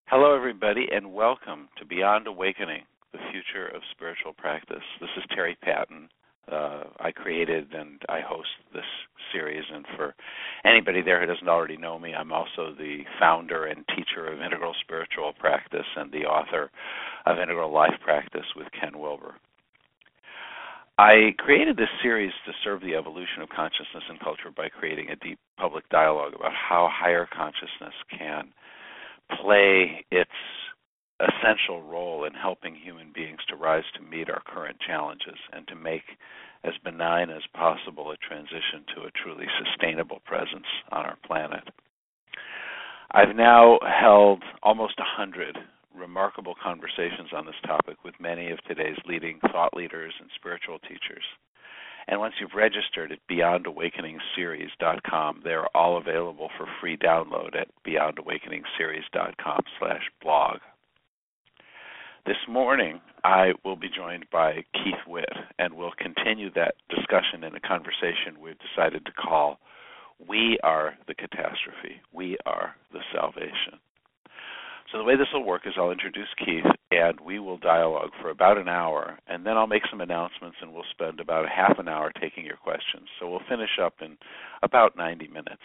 Hello, everybody, and welcome to Beyond Awakening, the Future of Spiritual Practice. This is Terry Patton. I created and I host this series, and for anybody there who doesn't already know me, I'm also the founder and teacher of Integral Spiritual Practice and the author of Integral Life Practice with Ken Wilber. I created this series to serve the evolution of consciousness and culture by creating a deep public dialogue about how higher consciousness can play its essential role in helping human beings to rise to meet our current challenges and to make as benign as possible a transition to a truly sustainable presence on our planet. I've now held almost 100 remarkable conversations on this topic with many of today's leading thought leaders and spiritual teachers. And once you've registered at BeyondAwakeningseries.com, they're all available for free download at BeyondAwakeningseries.com/blog. This morning, I will be joined by Keith Witt, and we'll continue that discussion in a conversation we've decided to call We Are the Catastrophe, We Are the Salvation. So the way this will work is I'll introduce Keith, and we will dialogue for about an hour, and then I'll make some announcements, and we'll spend about a half an hour taking your questions. So we'll finish up in about 90 minutes.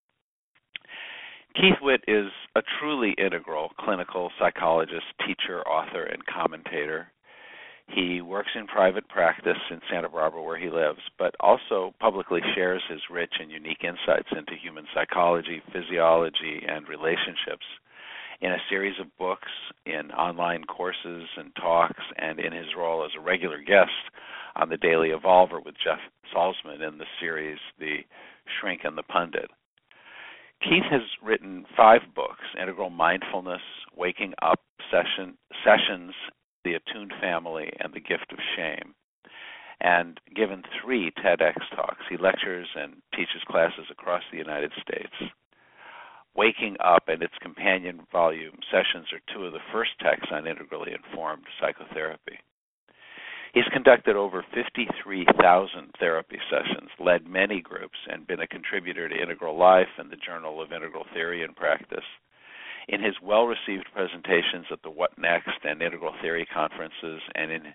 Keith Witt is a truly integral clinical psychologist, teacher, author, and commentator. He works in private practice in Santa Barbara, where he lives, but also publicly shares his rich and unique insights into human psychology, physiology, and relationships in a series of books, in online courses and talks, and in his role as a regular guest on the Daily Evolver with Jeff Salzman in the series The Shrink and the Pundit. Keith has written 5 books: Integral Mindfulness, Waking Up Sessions, The Attuned Family, and The Gift of Shame, and given 3 TEDx talks. He lectures and teaches classes across the United States. Waking Up and its companion volume sessions are 2 of the first texts on integrally informed psychotherapy. He's conducted over 53,000 therapy sessions, led many groups, and been a contributor to Integral Life and the Journal of Integral Theory and Practice. In his well-received presentations at the What Next and Integral Theory conferences, and in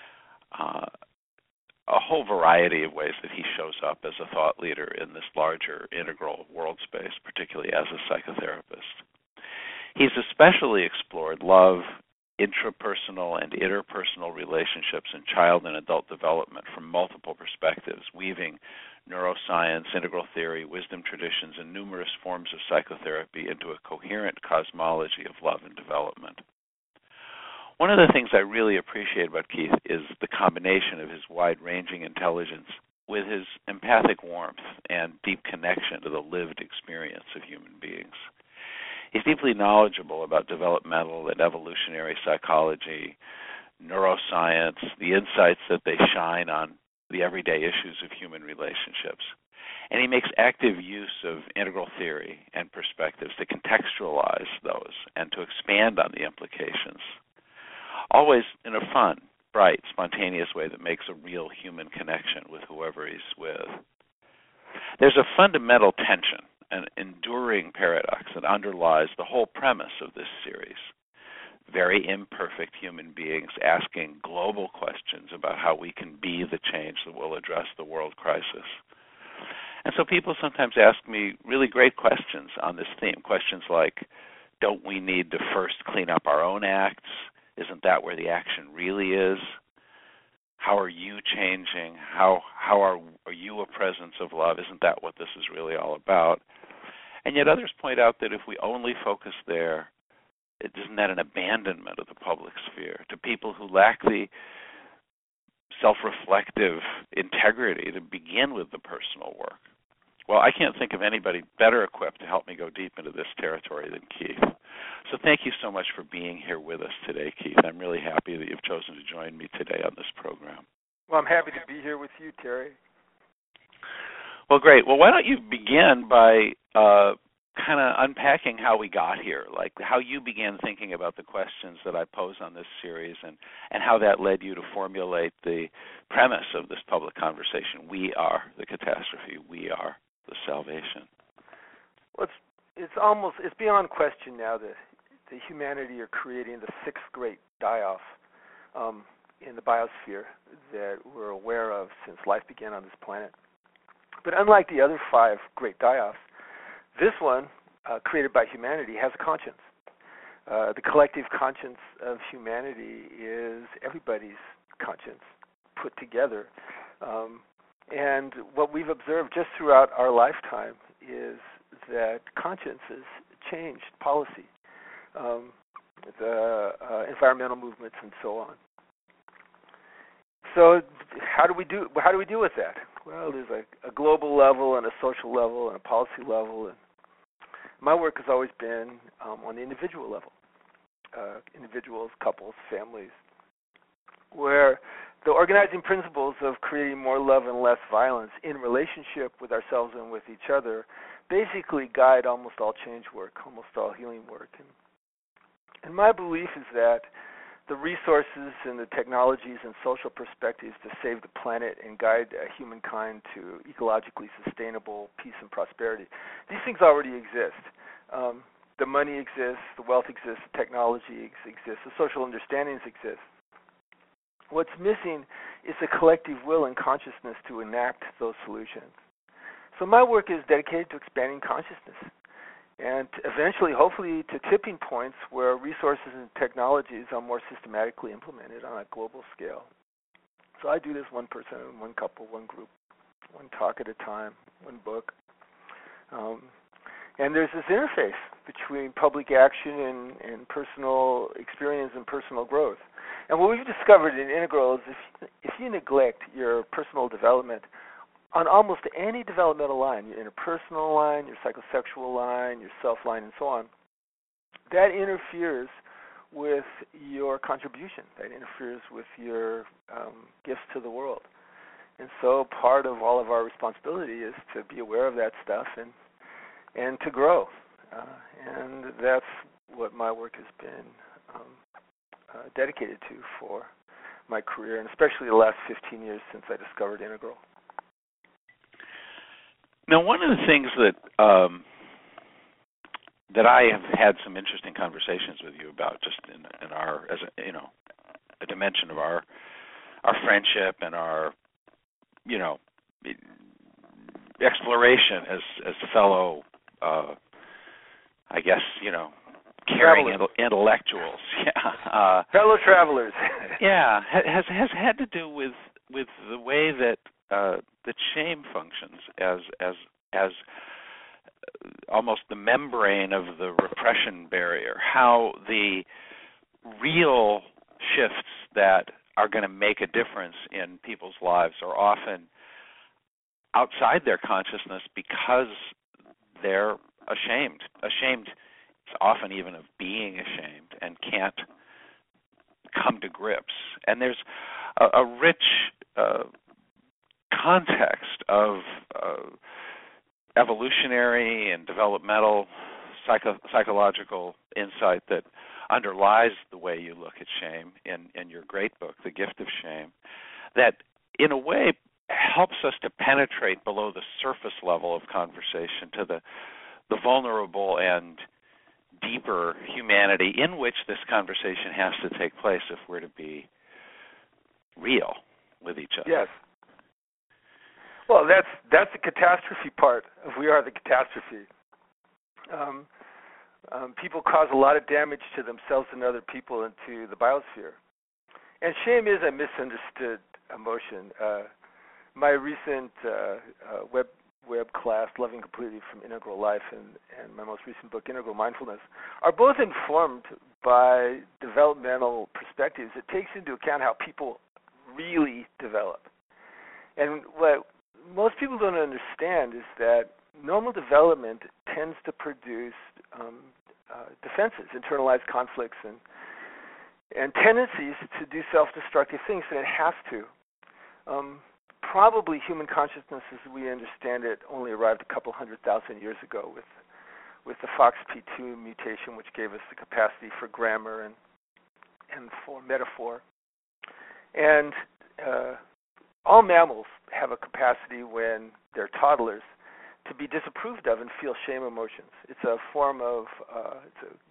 a whole variety of ways that he shows up as a thought leader in this larger integral world space, particularly as a psychotherapist. He's especially explored love, intrapersonal and interpersonal relationships in child and adult development from multiple perspectives, weaving neuroscience, integral theory, wisdom traditions, and numerous forms of psychotherapy into a coherent cosmology of love and development. One of the things I really appreciate about Keith is the combination of his wide-ranging intelligence with his empathic warmth and deep connection to the lived experience of human beings. He's deeply knowledgeable about developmental and evolutionary psychology, neuroscience, the insights that they shine on the everyday issues of human relationships. And he makes active use of integral theory and perspectives to contextualize those and to expand on the implications, always in a fun, bright, spontaneous way that makes a real human connection with whoever he's with. There's a fundamental tension, an enduring paradox that underlies the whole premise of this series. Very imperfect human beings asking global questions about how we can be the change that will address the world crisis. And so people sometimes ask me really great questions on this theme, questions like, don't we need to first clean up our own acts? Isn't that where the action really is? How are you changing? How are you a presence of love? Isn't that what this is really all about? And yet others point out that if we only focus there, isn't that an abandonment of the public sphere to people who lack the self-reflective integrity to begin with the personal work? Well, I can't think of anybody better equipped to help me go deep into this territory than Keith. So thank you so much for being here with us today, Keith. I'm really happy that you've chosen to join me today on this program. Well, I'm happy to be here with you, Terry. Well, great. Well, why don't you begin by kind of unpacking how we got here, like how you began thinking about the questions that I pose on this series and how that led you to formulate the premise of this public conversation. We are the catastrophe. We are the salvation. Well, it's beyond question now the that humanity are creating the sixth great die-off in the biosphere that we're aware of since life began on this planet. But unlike the other five great die-offs, this one, created by humanity, has a conscience. The collective conscience of humanity is everybody's conscience put together. And what we've observed just throughout our lifetime is that consciences changed policy, the environmental movements, and so on. So how do we deal with that? Well, there's a global level and a social level and a policy level. And my work has always been on the individual level, individuals, couples, families, where the organizing principles of creating more love and less violence in relationship with ourselves and with each other basically guide almost all change work, almost all healing work. And my belief is that the resources and the technologies and social perspectives to save the planet and guide humankind to ecologically sustainable peace and prosperity, these things already exist. The money exists, the wealth exists, the technology exists, the social understandings exist. What's missing is a collective will and consciousness to enact those solutions. So my work is dedicated to expanding consciousness and eventually, hopefully, to tipping points where resources and technologies are more systematically implemented on a global scale. So I do this one person, one couple, one group, one talk at a time, one book. And there's this interface between public action and personal experience and personal growth. And what we've discovered in Integral is if you neglect your personal development on almost any developmental line, your interpersonal line, your psychosexual line, your self line, and so on, that interferes with your contribution. That interferes with your gifts to the world. And so part of all of our responsibility is to be aware of that stuff and to grow. And that's what my work has been dedicated to for my career, and especially the last 15 years since I discovered Integral. Now, one of the things that I have had some interesting conversations with you about, just in our, as a dimension of our friendship and our, exploration as fellow, I guess, caring intellectuals, fellow travelers. Yeah, has had to do with the way that shame functions as almost the membrane of the repression barrier. How the real shifts that are going to make a difference in people's lives are often outside their consciousness because they're ashamed often even of being ashamed, and can't come to grips. And there's a rich context of evolutionary and developmental psychological insight that underlies the way you look at shame in your great book, The Gift of Shame, that in a way helps us to penetrate below the surface level of conversation to the vulnerable and deeper humanity in which this conversation has to take place if we're to be real with each other. Yes. Well, that's the catastrophe part of We Are the Catastrophe. People cause a lot of damage to themselves and other people and to the biosphere. And shame is a misunderstood emotion. My recent web class, Loving Completely from Integral Life, and my most recent book, Integral Mindfulness, are both informed by developmental perspectives. It takes into account how people really develop. And what most people don't understand is that normal development tends to produce defenses, internalized conflicts, and tendencies to do self-destructive things, and it has to. Probably human consciousness as we understand it only arrived a couple 100,000 years ago with the FOXP2 mutation, which gave us the capacity for grammar and for metaphor. And all mammals have a capacity when they're toddlers to be disapproved of and feel shame emotions. It's a form of, it's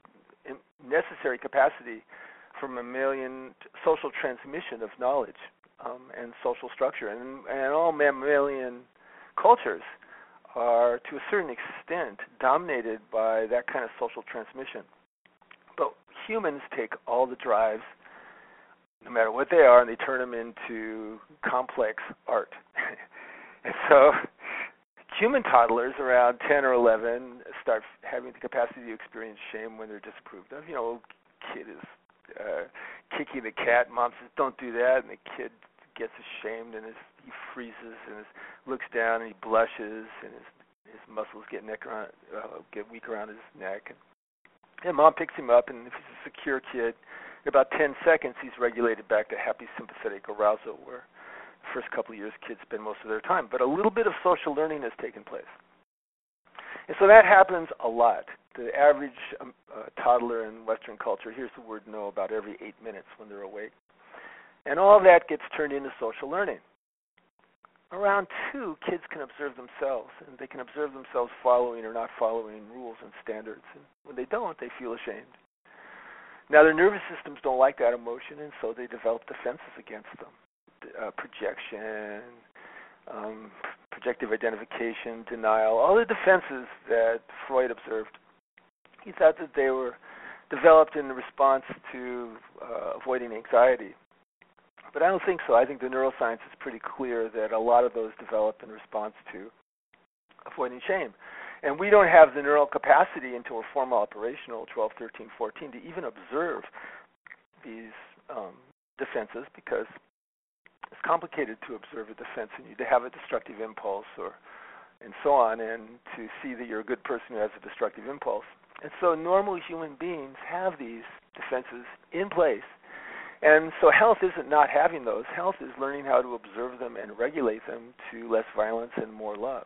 necessary capacity for mammalian social transmission of knowledge and social structure. And all mammalian cultures are, to a certain extent, dominated by that kind of social transmission. But humans take all the drives, no matter what they are, and they turn them into complex art. And so human toddlers around 10 or 11 start having the capacity to experience shame when they're disapproved of. Kid is kicking the cat. Mom says, "Don't do that," and the kid gets ashamed and he freezes and looks down and he blushes and his muscles get weak around his neck. And mom picks him up, and if he's a secure kid, in about 10 seconds he's regulated back to happy sympathetic arousal, where the first couple of years kids spend most of their time. But a little bit of social learning has taken place. And so that happens a lot. The average toddler in Western culture hears the word no about every 8 minutes when they're awake. And all that gets turned into social learning. Around 2, kids can observe themselves, and they can observe themselves following or not following rules and standards. And when they don't, they feel ashamed. Now, their nervous systems don't like that emotion, and so they develop defenses against them. Projection, projective identification, denial, all the defenses that Freud observed. He thought that they were developed in response to avoiding anxiety. But I don't think so. I think the neuroscience is pretty clear that a lot of those develop in response to avoiding shame. And we don't have the neural capacity until we're formal operational, 12, 13, 14, to even observe these defenses, because it's complicated to observe a defense and you to have a destructive impulse and so on, and to see that you're a good person who has a destructive impulse. And so normal human beings have these defenses in place. And so health isn't not having those. Health is learning how to observe them and regulate them to less violence and more love.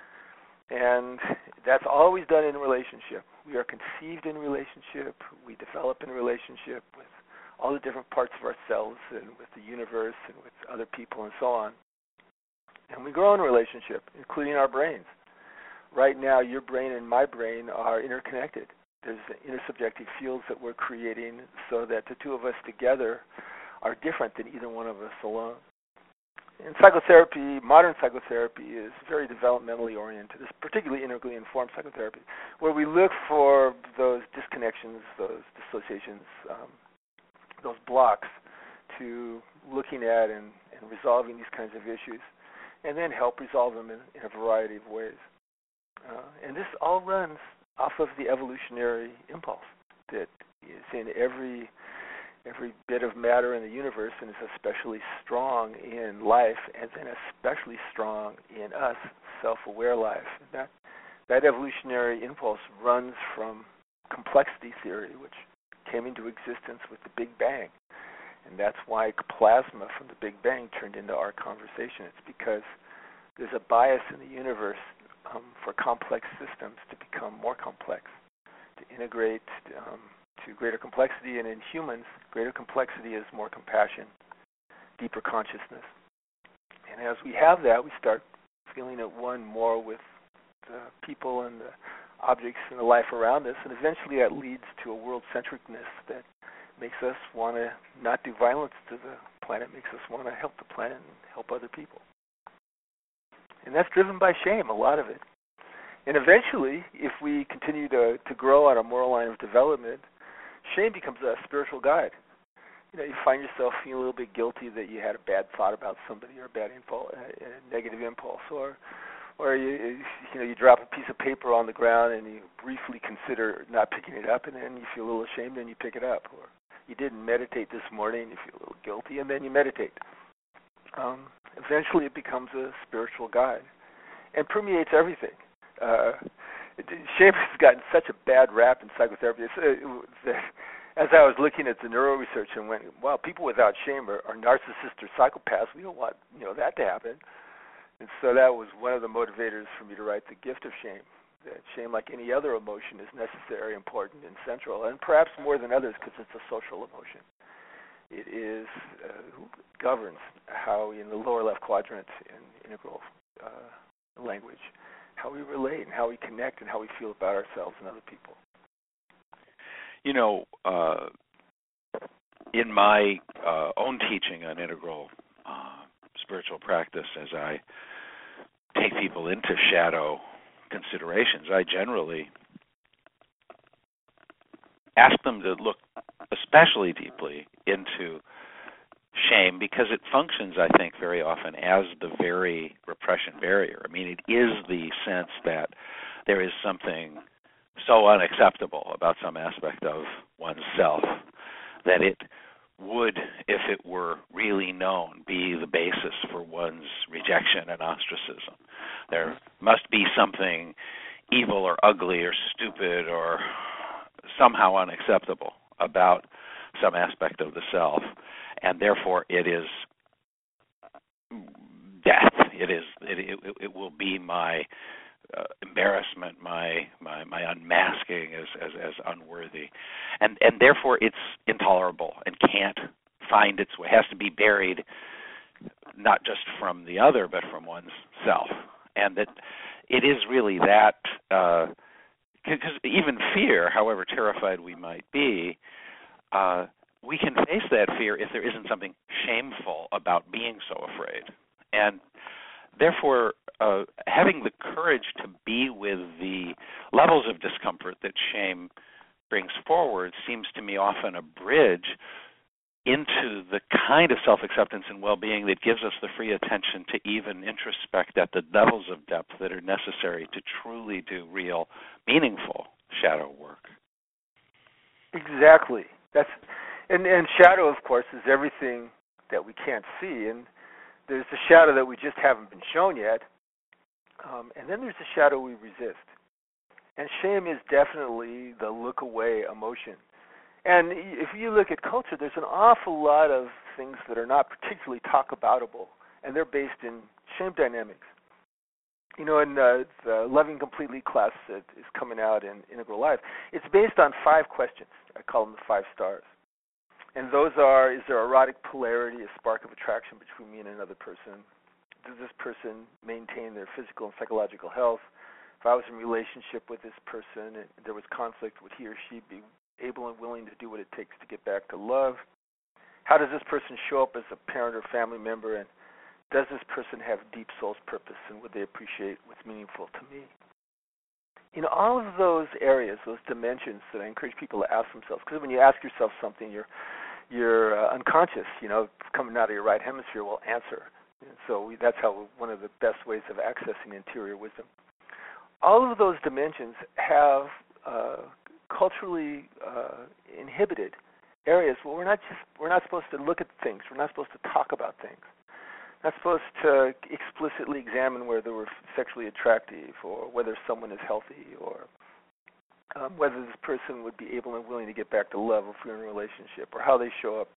And that's always done in a relationship. We are conceived in relationship. We develop in relationship with all the different parts of ourselves and with the universe and with other people and so on. And we grow in relationship, including our brains. Right now, your brain and my brain are interconnected. There's intersubjective fields that we're creating so that the two of us together are different than either one of us alone. And psychotherapy, modern psychotherapy, is very developmentally oriented. It's particularly integrally informed psychotherapy, where we look for those disconnections, those dissociations, those blocks to looking at and resolving these kinds of issues, and then help resolve them in a variety of ways. And this all runs off of the evolutionary impulse that is in every bit of matter in the universe, and is especially strong in life, and then especially strong in us, self-aware life. And that evolutionary impulse runs from complexity theory, which came into existence with the Big Bang. And that's why plasma from the Big Bang turned into our conversation. It's because there's a bias in the universe for complex systems to become more complex, to integrate to greater complexity. And in humans, greater complexity is more compassion, deeper consciousness. And as we have that, we start feeling at one more with the people and the objects and the life around us, and eventually that leads to a world-centricness that makes us want to not do violence to the planet, makes us want to help the planet and help other people. And that's driven by shame, a lot of it. And eventually, if we continue to grow on a moral line of development, shame becomes a spiritual guide. You find yourself feeling a little bit guilty that you had a bad thought about somebody, or a bad impulse, a negative impulse, or you drop a piece of paper on the ground and you briefly consider not picking it up, and then you feel a little ashamed and you pick it up. Or you didn't meditate this morning, you feel a little guilty, and then you meditate. Eventually it becomes a spiritual guide and permeates everything. Shame has gotten such a bad rap in psychotherapy. As I was looking at the neuro research and went, wow, people without shame are narcissists or psychopaths. We don't want that to happen. And so that was one of the motivators for me to write The Gift of Shame. That shame, like any other emotion, is necessary, important, and central, and perhaps more than others because it's a social emotion. It is governs how, in the lower left quadrant in integral language, how we relate and how we connect and how we feel about ourselves and other people. You know, in my own teaching on integral spiritual practice, as I take people into shadow considerations, I generally ask them to look especially deeply into shame, because it functions, I think, very often as the very repression barrier. I mean, it is the sense that there is something so unacceptable about some aspect of oneself that it would, if it were really known, be the basis for one's rejection and ostracism. There must be something evil or ugly or stupid or somehow unacceptable about some aspect of the self, and therefore it is death. It will be my embarrassment, my unmasking as unworthy, and therefore it's intolerable and can't find its way. It has to be buried, not just from the other, but from one's self. And that it is really that, because even fear, however terrified we might be, we can face that fear if there isn't something shameful about being so afraid. And therefore, having the courage to be with the levels of discomfort that shame brings forward seems to me often a bridge into the kind of self-acceptance and well-being that gives us the free attention to even introspect at the levels of depth that are necessary to truly do real, meaningful shadow work. Exactly. And shadow, of course, is everything that we can't see, and there's the shadow that we just haven't been shown yet, and then there's the shadow we resist. And shame is definitely the look-away emotion. And if you look at culture, there's an awful lot of things that are not particularly talk-aboutable, and they're based in shame dynamics. You know, in the Loving Completely class that is coming out in Integral Life, it's based on 5 questions. I call them the 5 stars. And those are, is there erotic polarity, a spark of attraction between me and another person? Does this person maintain their physical and psychological health? If I was in a relationship with this person and there was conflict, would he or she be able and willing to do what it takes to get back to love? How does this person show up as a parent or family member? And does this person have deep soul's purpose, and would they appreciate what's meaningful to me? In all of those areas, those dimensions that I encourage people to ask themselves, because when you ask yourself something, you're unconscious, coming out of your right hemisphere will answer. And so that's how one of the best ways of accessing interior wisdom. All of those dimensions have culturally inhibited areas where we're not supposed to look at things. We're not supposed to talk about things. Not supposed to explicitly examine whether we're sexually attractive or whether someone is healthy or whether this person would be able and willing to get back to love if we're in a relationship, or how they show up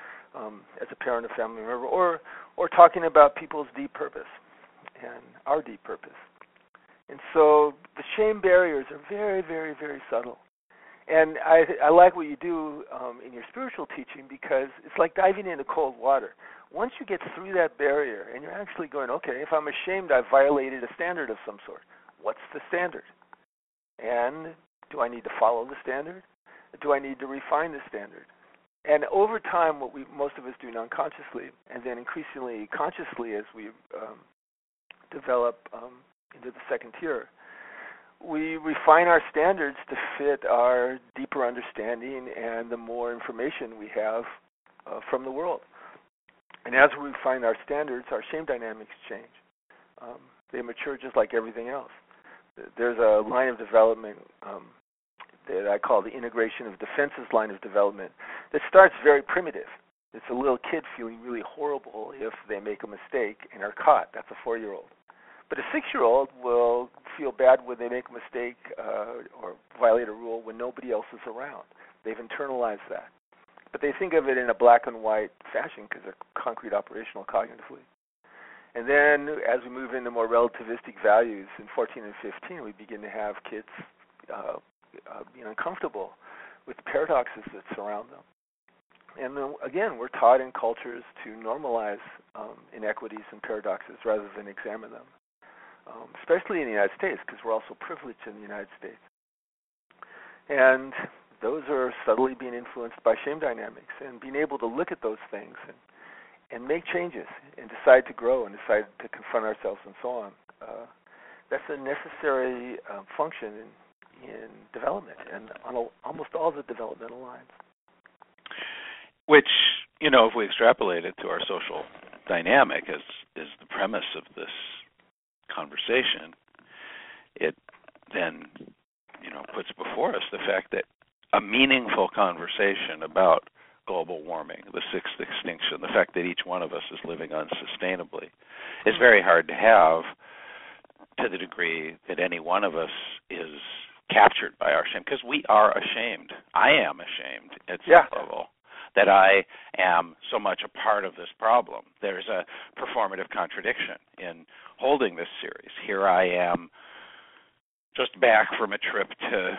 as a parent or family member, or talking about people's deep purpose and our deep purpose. And so the shame barriers are very, very, very subtle. And I like what you do in your spiritual teaching, because it's like diving into cold water. Once you get through that barrier and you're actually going, okay, if I'm ashamed I've violated a standard of some sort, what's the standard? And do I need to follow the standard? Do I need to refine the standard? And over time, what most of us do non-consciously, and then increasingly consciously as we develop into the second tier, we refine our standards to fit our deeper understanding and the more information we have from the world. And as we refine our standards, our shame dynamics change. They mature just like everything else. There's a line of development that I call the integration of defenses line of development that starts very primitive. It's a little kid feeling really horrible if they make a mistake and are caught. That's a 4-year-old. But a 6-year-old will feel bad when they make a mistake or violate a rule when nobody else is around. They've internalized that. But they think of it in a black and white fashion because they're concrete operational cognitively. And then as we move into more relativistic values in 14 and 15, we begin to have kids being uncomfortable with the paradoxes that surround them. And then, again, we're taught in cultures to normalize inequities and paradoxes rather than examine them, especially in the United States, because we're also privileged in the United States. And those are subtly being influenced by shame dynamics, and being able to look at those things and make changes and decide to grow and decide to confront ourselves and so on. That's a necessary function in development and on almost all the developmental lines. Which, if we extrapolate it to our social dynamic as the premise of this conversation, it then, puts before us the fact that a meaningful conversation about global warming, the sixth extinction, the fact that each one of us is living unsustainably, is very hard to have to the degree that any one of us is captured by our shame, because we are ashamed. I am ashamed at some level that I am so much a part of this problem. There's a performative contradiction in holding this series. Here I am, just back from a trip to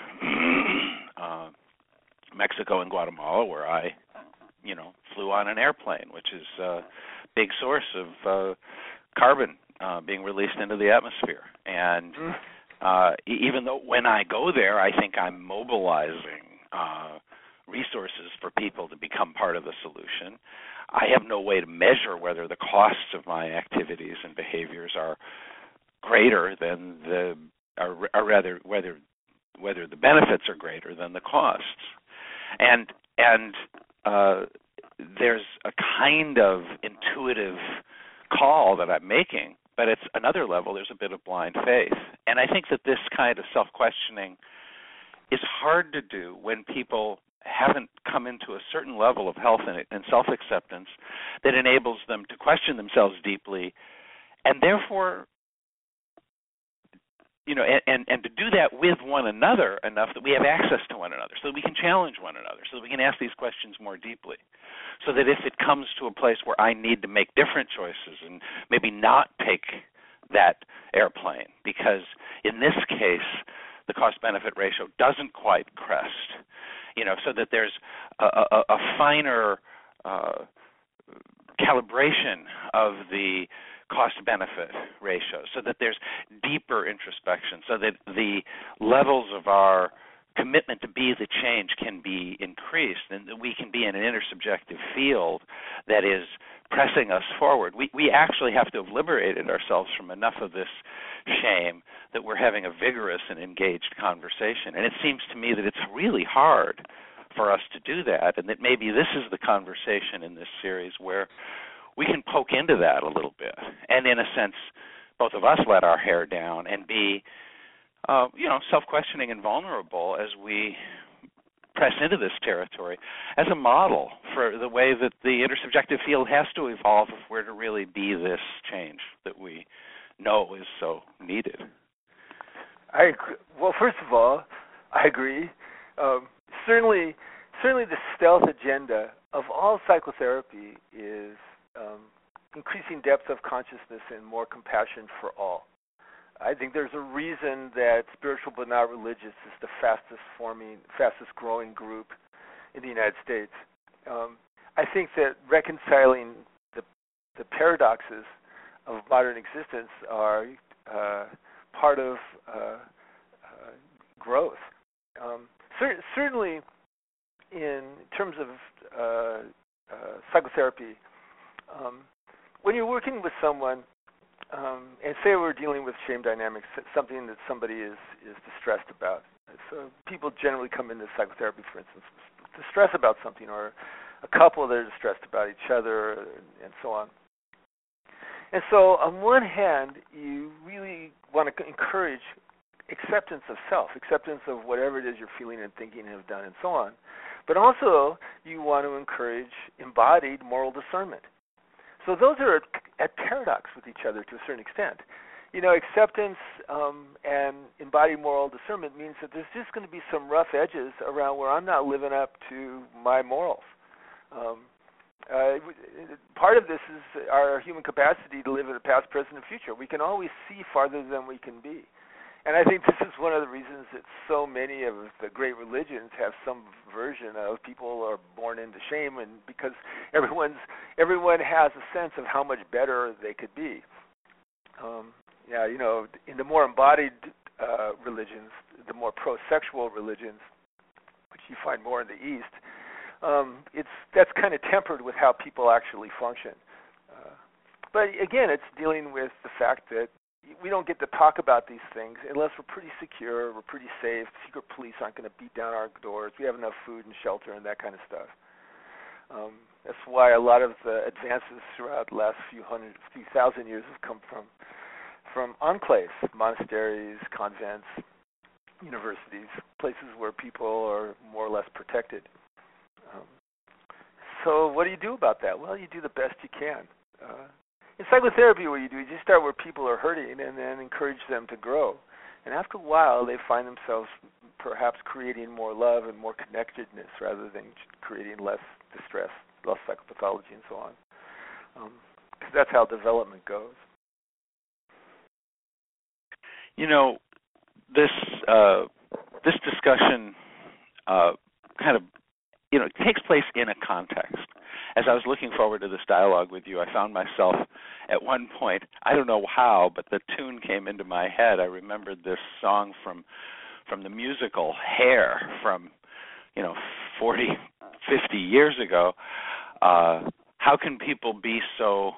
Mexico and Guatemala, where I, flew on an airplane, which is a big source of carbon being released into the atmosphere. And even though when I go there, I think I'm mobilizing resources for people to become part of the solution, I have no way to measure whether the costs of my activities and behaviors are greater than or rather whether the benefits are greater than the costs. And there's a kind of intuitive call that I'm making, but it's another level. There's a bit of blind faith. And I think that this kind of self-questioning is hard to do when people haven't come into a certain level of health and self-acceptance that enables them to question themselves deeply, and therefore, and to do that with one another enough that we have access to one another, so that we can challenge one another, so that we can ask these questions more deeply, so that if it comes to a place where I need to make different choices and maybe not take that airplane, because in this case, the cost-benefit ratio doesn't quite crest, so that there's a finer calibration of the cost-benefit ratio, so that there's deeper introspection, so that the levels of our commitment to be the change can be increased, and that we can be in an intersubjective field that is pressing us forward. We actually have to have liberated ourselves from enough of this shame that we're having a vigorous and engaged conversation. And it seems to me that it's really hard for us to do that, and that maybe this is the conversation in this series where we can poke into that a little bit, and in a sense, both of us let our hair down and be, self-questioning and vulnerable as we press into this territory as a model for the way that the intersubjective field has to evolve if we're to really be this change that we know is so needed. I agree. Well, first of all, I agree. Certainly the stealth agenda of all psychotherapy is increasing depth of consciousness and more compassion for all. I think there's a reason that spiritual but not religious is the fastest growing group in the United States. I think that reconciling the paradoxes of modern existence are part of growth. Certainly, in terms of psychotherapy, when you're working with someone, and say we're dealing with shame dynamics, something that somebody is distressed about. So people generally come into psychotherapy, for instance, distressed about something, or a couple that are distressed about each other, and so on. And so on one hand, you really want to encourage acceptance of self, acceptance of whatever it is you're feeling and thinking and have done, and so on. But also, you want to encourage embodied moral discernment. So those are at paradox with each other to a certain extent. Acceptance and embodied moral discernment means that there's just going to be some rough edges around where I'm not living up to my morals. Part of this is our human capacity to live in the past, present, and future. We can always see farther than we can be. And I think this is one of the reasons that so many of the great religions have some version of people are born into shame, and because everyone has a sense of how much better they could be. In the more embodied religions, the more pro-sexual religions, which you find more in the East. That's kind of tempered with how people actually function. But again, it's dealing with the fact that we don't get to talk about these things unless we're pretty secure, we're pretty safe. Secret police aren't going to beat down our doors. We have enough food and shelter and that kind of stuff. That's why a lot of the advances throughout the last few thousand years have come from enclaves, monasteries, convents, universities, places where people are more or less protected. So what do you do about that? Well, you do the best you can. In psychotherapy, what you do is you start where people are hurting and then encourage them to grow. And after a while, they find themselves perhaps creating more love and more connectedness rather than creating less distress, less psychopathology, and so on. Because that's how development goes. You know, this discussion kind of, takes place in a context. As I was looking forward to this dialogue with you, I found myself at one point, I don't know how, but the tune came into my head. I remembered this song from the musical Hair from, 40, 50 years ago. How can people be so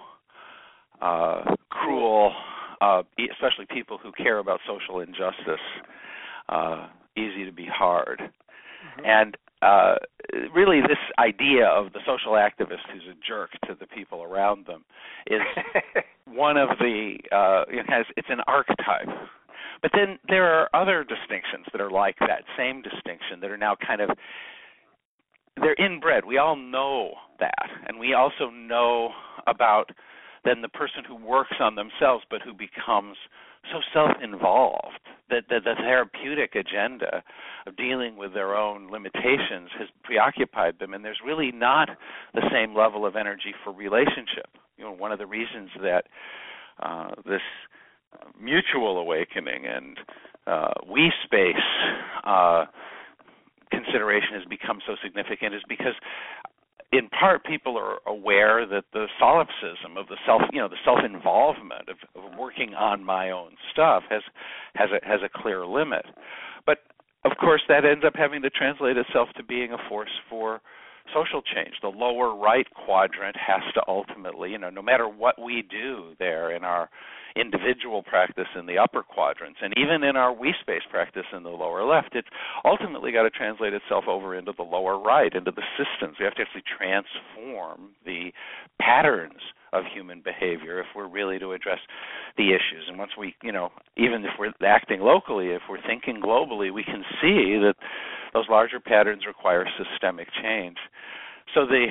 cruel, especially people who care about social injustice, easy to be hard? Mm-hmm. And really this idea of the social activist who's a jerk to the people around them is one of the, it's an archetype. But then there are other distinctions that are like that same distinction that are now they're inbred. We all know that. And we also know about then the person who works on themselves but who becomes so self-involved that the therapeutic agenda of dealing with their own limitations has preoccupied them, and there's really not the same level of energy for relationship. One of the reasons that this mutual awakening and we space consideration has become so significant is because in part, people are aware that the solipsism of the self-involvement of working on my own stuff has a clear limit. But of course, that ends up having to translate itself to being a force for social change. The lower right quadrant has to ultimately, no matter what we do there in our individual practice in the upper quadrants, and even in our we space practice in the lower left, it's ultimately got to translate itself over into the lower right, into the systems. We have to actually transform the patterns of human behavior if we're really to address the issues. And once we, even if we're acting locally, if we're thinking globally, we can see that those larger patterns require systemic change. So the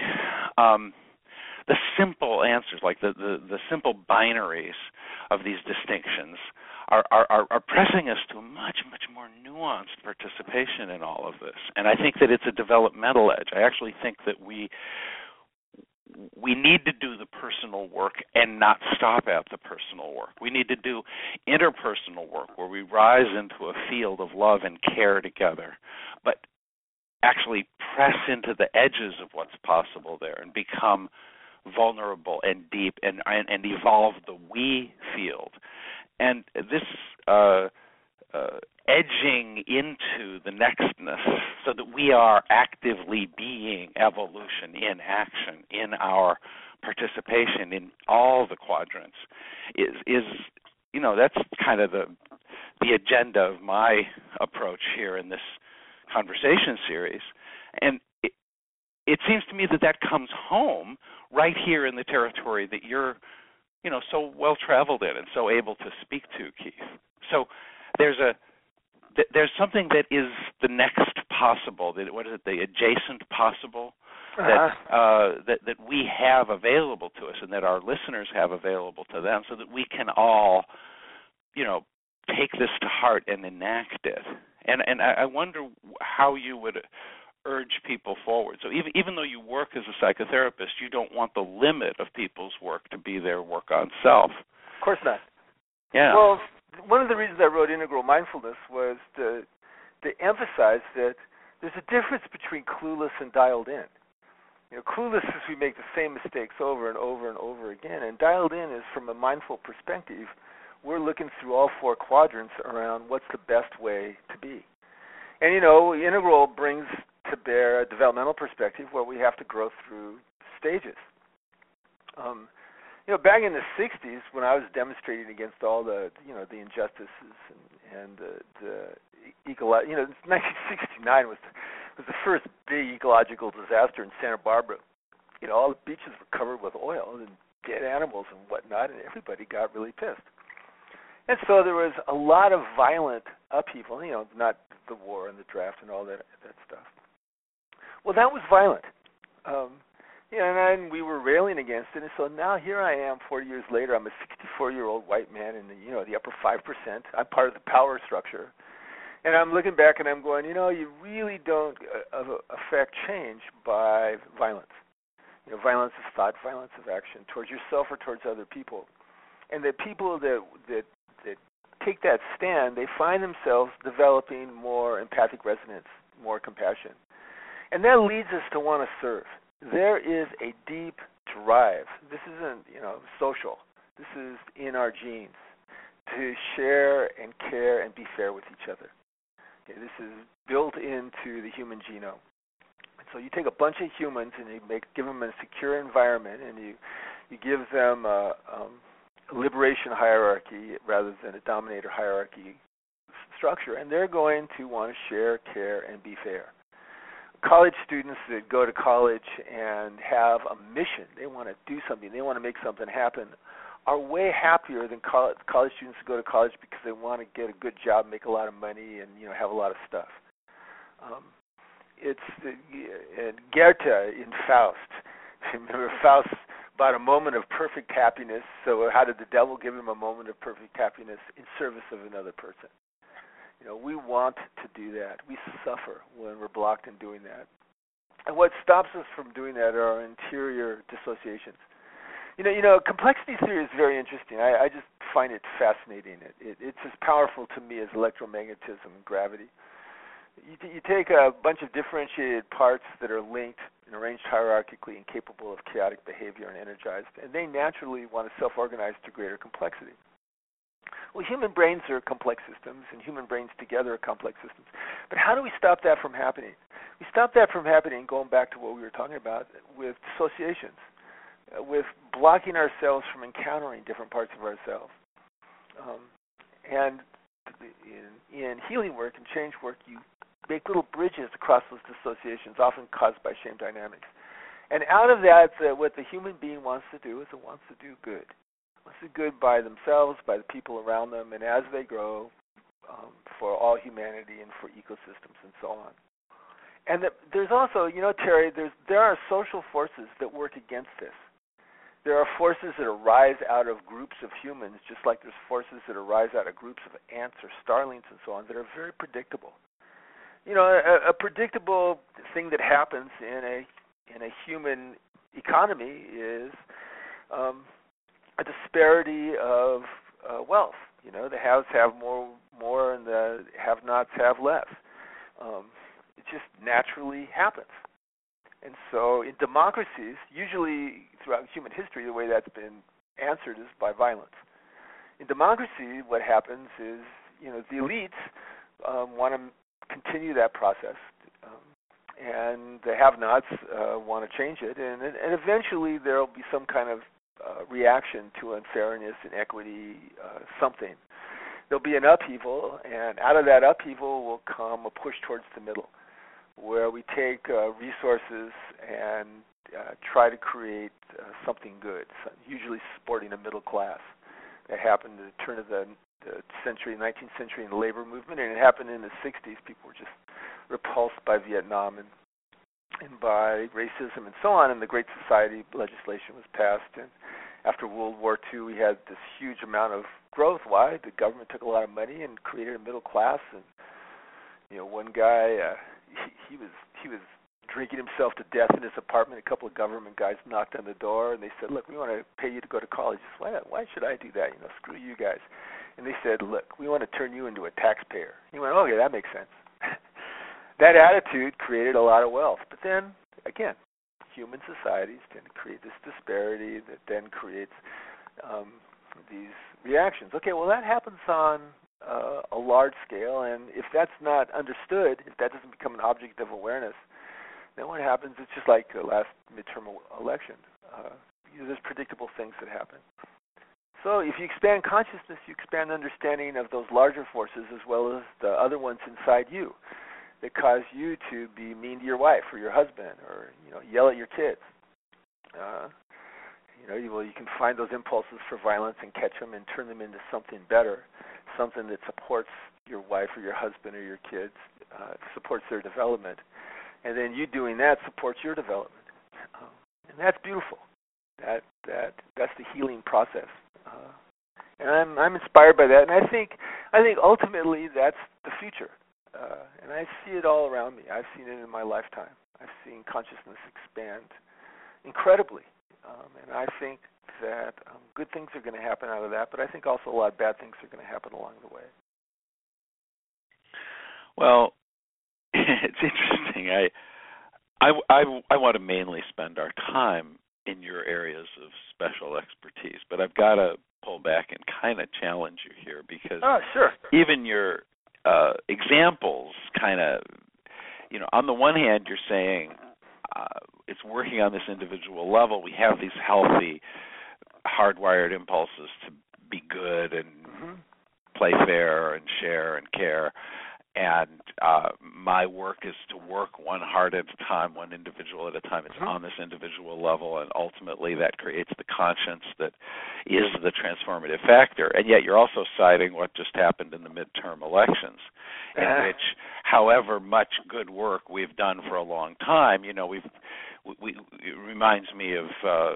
simple answers, like the simple binaries of these distinctions, are pressing us to a much, much more nuanced participation in all of this. And I think that it's a developmental edge. I actually think that we need to do the personal work and not stop at the personal work. We need to do interpersonal work where we rise into a field of love and care together, but actually press into the edges of what's possible there and become vulnerable and deep and evolve the we field. And this edging into the nextness so that we are actively being evolution in action in our participation in all the quadrants is that's kind of the agenda of my approach here in this conversation series. And it seems to me that comes home right here in the territory that you're, so well traveled in and so able to speak to, Keith. So there's something that is the next possible. The adjacent possible that we have available to us and that our listeners have available to them, so that we can all, take this to heart and enact it. And I wonder how you would urge people forward. So even though you work as a psychotherapist, you don't want the limit of people's work to be their work on self. Of course not. Yeah. Well, one of the reasons I wrote Integral Mindfulness was to emphasize that there's a difference between clueless and dialed in. Clueless is we make the same mistakes over and over and over again, and dialed in is from a mindful perspective. We're looking through all four quadrants around what's the best way to be. And, Integral brings to bear a developmental perspective where we have to grow through stages. Back in the '60s, when I was demonstrating against all the injustices and the 1969 was the first big ecological disaster in Santa Barbara. All the beaches were covered with oil and dead animals and whatnot, and everybody got really pissed. And so there was a lot of violent upheaval. Not the war and the draft and all that stuff. Well, that was violent. And we were railing against it, and so now here I am 40 years later. I'm a 64-year-old white man in the upper 5%. I'm part of the power structure. And I'm looking back and I'm going, you really don't affect change by violence. Violence of thought, violence of action towards yourself or towards other people. And the people that take that stand, they find themselves developing more empathic resonance, more compassion. And that leads us to want to serve. There is a deep drive. This isn't, social. This is in our genes to share and care and be fair with each other. Okay, this is built into the human genome. And so you take a bunch of humans and you give them a secure environment, and you give them a liberation hierarchy rather than a dominator hierarchy structure, and they're going to want to share, care, and be fair. College students that go to college and have a mission, they want to do something, they want to make something happen, are way happier than college students who go to college because they want to get a good job, make a lot of money, and have a lot of stuff. It's Goethe in Faust. Remember Faust about a moment of perfect happiness. So how did the devil give him a moment of perfect happiness in service of another person? We want to do that. We suffer when we're blocked in doing that. And what stops us from doing that are our interior dissociations. Complexity theory is very interesting. I just find it fascinating. It's as powerful to me as electromagnetism and gravity. You take a bunch of differentiated parts that are linked and arranged hierarchically and capable of chaotic behavior and energized, and they naturally want to self-organize to greater complexity. Well, human brains are complex systems, and human brains together are complex systems. But how do we stop that from happening? We stop that from happening, going back to what we were talking about, with dissociations, with blocking ourselves from encountering different parts of ourselves. And in healing work and change work, you make little bridges across those dissociations, often caused by shame dynamics. And out of that, what the human being wants to do is it wants to do good. Wants to do good by themselves, by the people around them, and as they grow, for all humanity and for ecosystems and so on. And there's also, Terry, there are social forces that work against this. There are forces that arise out of groups of humans, just like there's forces that arise out of groups of ants or starlings and so on, that are very predictable. A predictable thing that happens in a human economy is a disparity of wealth. The haves have more and the have-nots have less. It just naturally happens. And so in democracies, usually throughout human history, the way that's been answered is by violence. In democracy, what happens is, the elites want to continue that process, and the have-nots want to change it, and eventually there will be some kind of reaction to unfairness, inequity, something. There'll be an upheaval, and out of that upheaval will come a push towards the middle, where we take resources and try to create something good, usually supporting a middle class. That happened at the turn of the century, 19th century, in the labor movement, and it happened in the 60s. People were just repulsed by Vietnam and by racism and so on, and the Great Society legislation was passed. And after World War II, we had this huge amount of growth. Why? The government took a lot of money and created a middle class. And one guy, he was drinking himself to death in his apartment. A couple of government guys knocked on the door, and they said, "Look, we want to pay you to go to college." He said, "Why should I do that? Screw you guys." And they said, "Look, we want to turn you into a taxpayer." He went, "Okay, that makes sense." That attitude created a lot of wealth. But then, again, human societies tend to create this disparity that then creates these reactions. Okay, well, that happens on a large scale, and if that's not understood, if that doesn't become an object of awareness, Then what happens? It's just like the last midterm election. There's predictable things that happen. So if you expand consciousness, you expand understanding of those larger forces as well as the other ones inside you that cause you to be mean to your wife or your husband, or yell at your kids. You can find those impulses for violence and catch them and turn them into something better, something that supports your wife or your husband or your kids, supports their development, and then you doing that supports your development, and that's beautiful. That's the healing process, and I'm inspired by that, and I think ultimately that's the future, and I see it all around me. I've seen it in my lifetime. I've seen consciousness expand incredibly, and I think that good things are going to happen out of that, but I think also a lot of bad things are going to happen along the way. Well, it's interesting. I want to mainly spend our time in your areas of special expertise, but I've got to pull back and kind of challenge you here, because sure. Even your examples kind of, on the one hand, you're saying it's working on this individual level. We have these healthy, hardwired impulses to be good and play fair and share and care. And my work is to work one heart at a time, one individual at a time. It's on this individual level, and ultimately that creates the conscience that is the transformative factor. And yet you're also citing what just happened in the midterm elections, in which, however much good work we've done for a long time, it reminds me of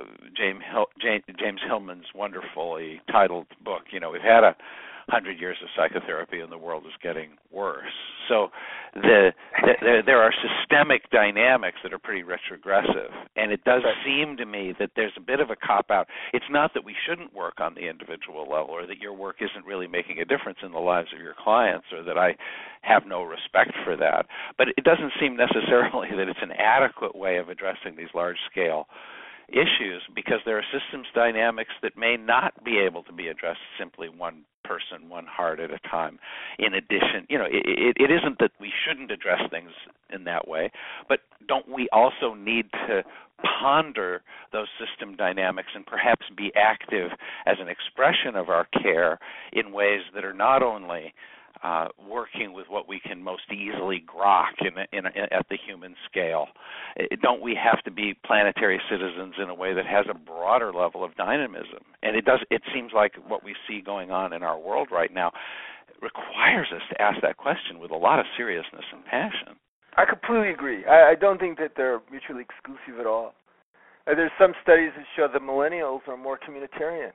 James Hillman's wonderfully titled book. We've had 100 years of psychotherapy, and the world is getting worse. So there are systemic dynamics that are pretty retrogressive, and it does seem to me that there's a bit of a cop-out. It's not that we shouldn't work on the individual level, or that your work isn't really making a difference in the lives of your clients, or that I have no respect for that. But it doesn't seem necessarily that it's an adequate way of addressing these large-scale issues, because there are systems dynamics that may not be able to be addressed simply one person, one heart at a time. In addition, it isn't that we shouldn't address things in that way, but don't we also need to ponder those system dynamics and perhaps be active as an expression of our care in ways that are not only working with what we can most easily grok at the human scale? Don't we have to be planetary citizens in a way that has a broader level of dynamism? And it seems like what we see going on in our world right now requires us to ask that question with a lot of seriousness and passion. I completely agree. I don't think that they're mutually exclusive at all. There's some studies that show that millennials are more communitarian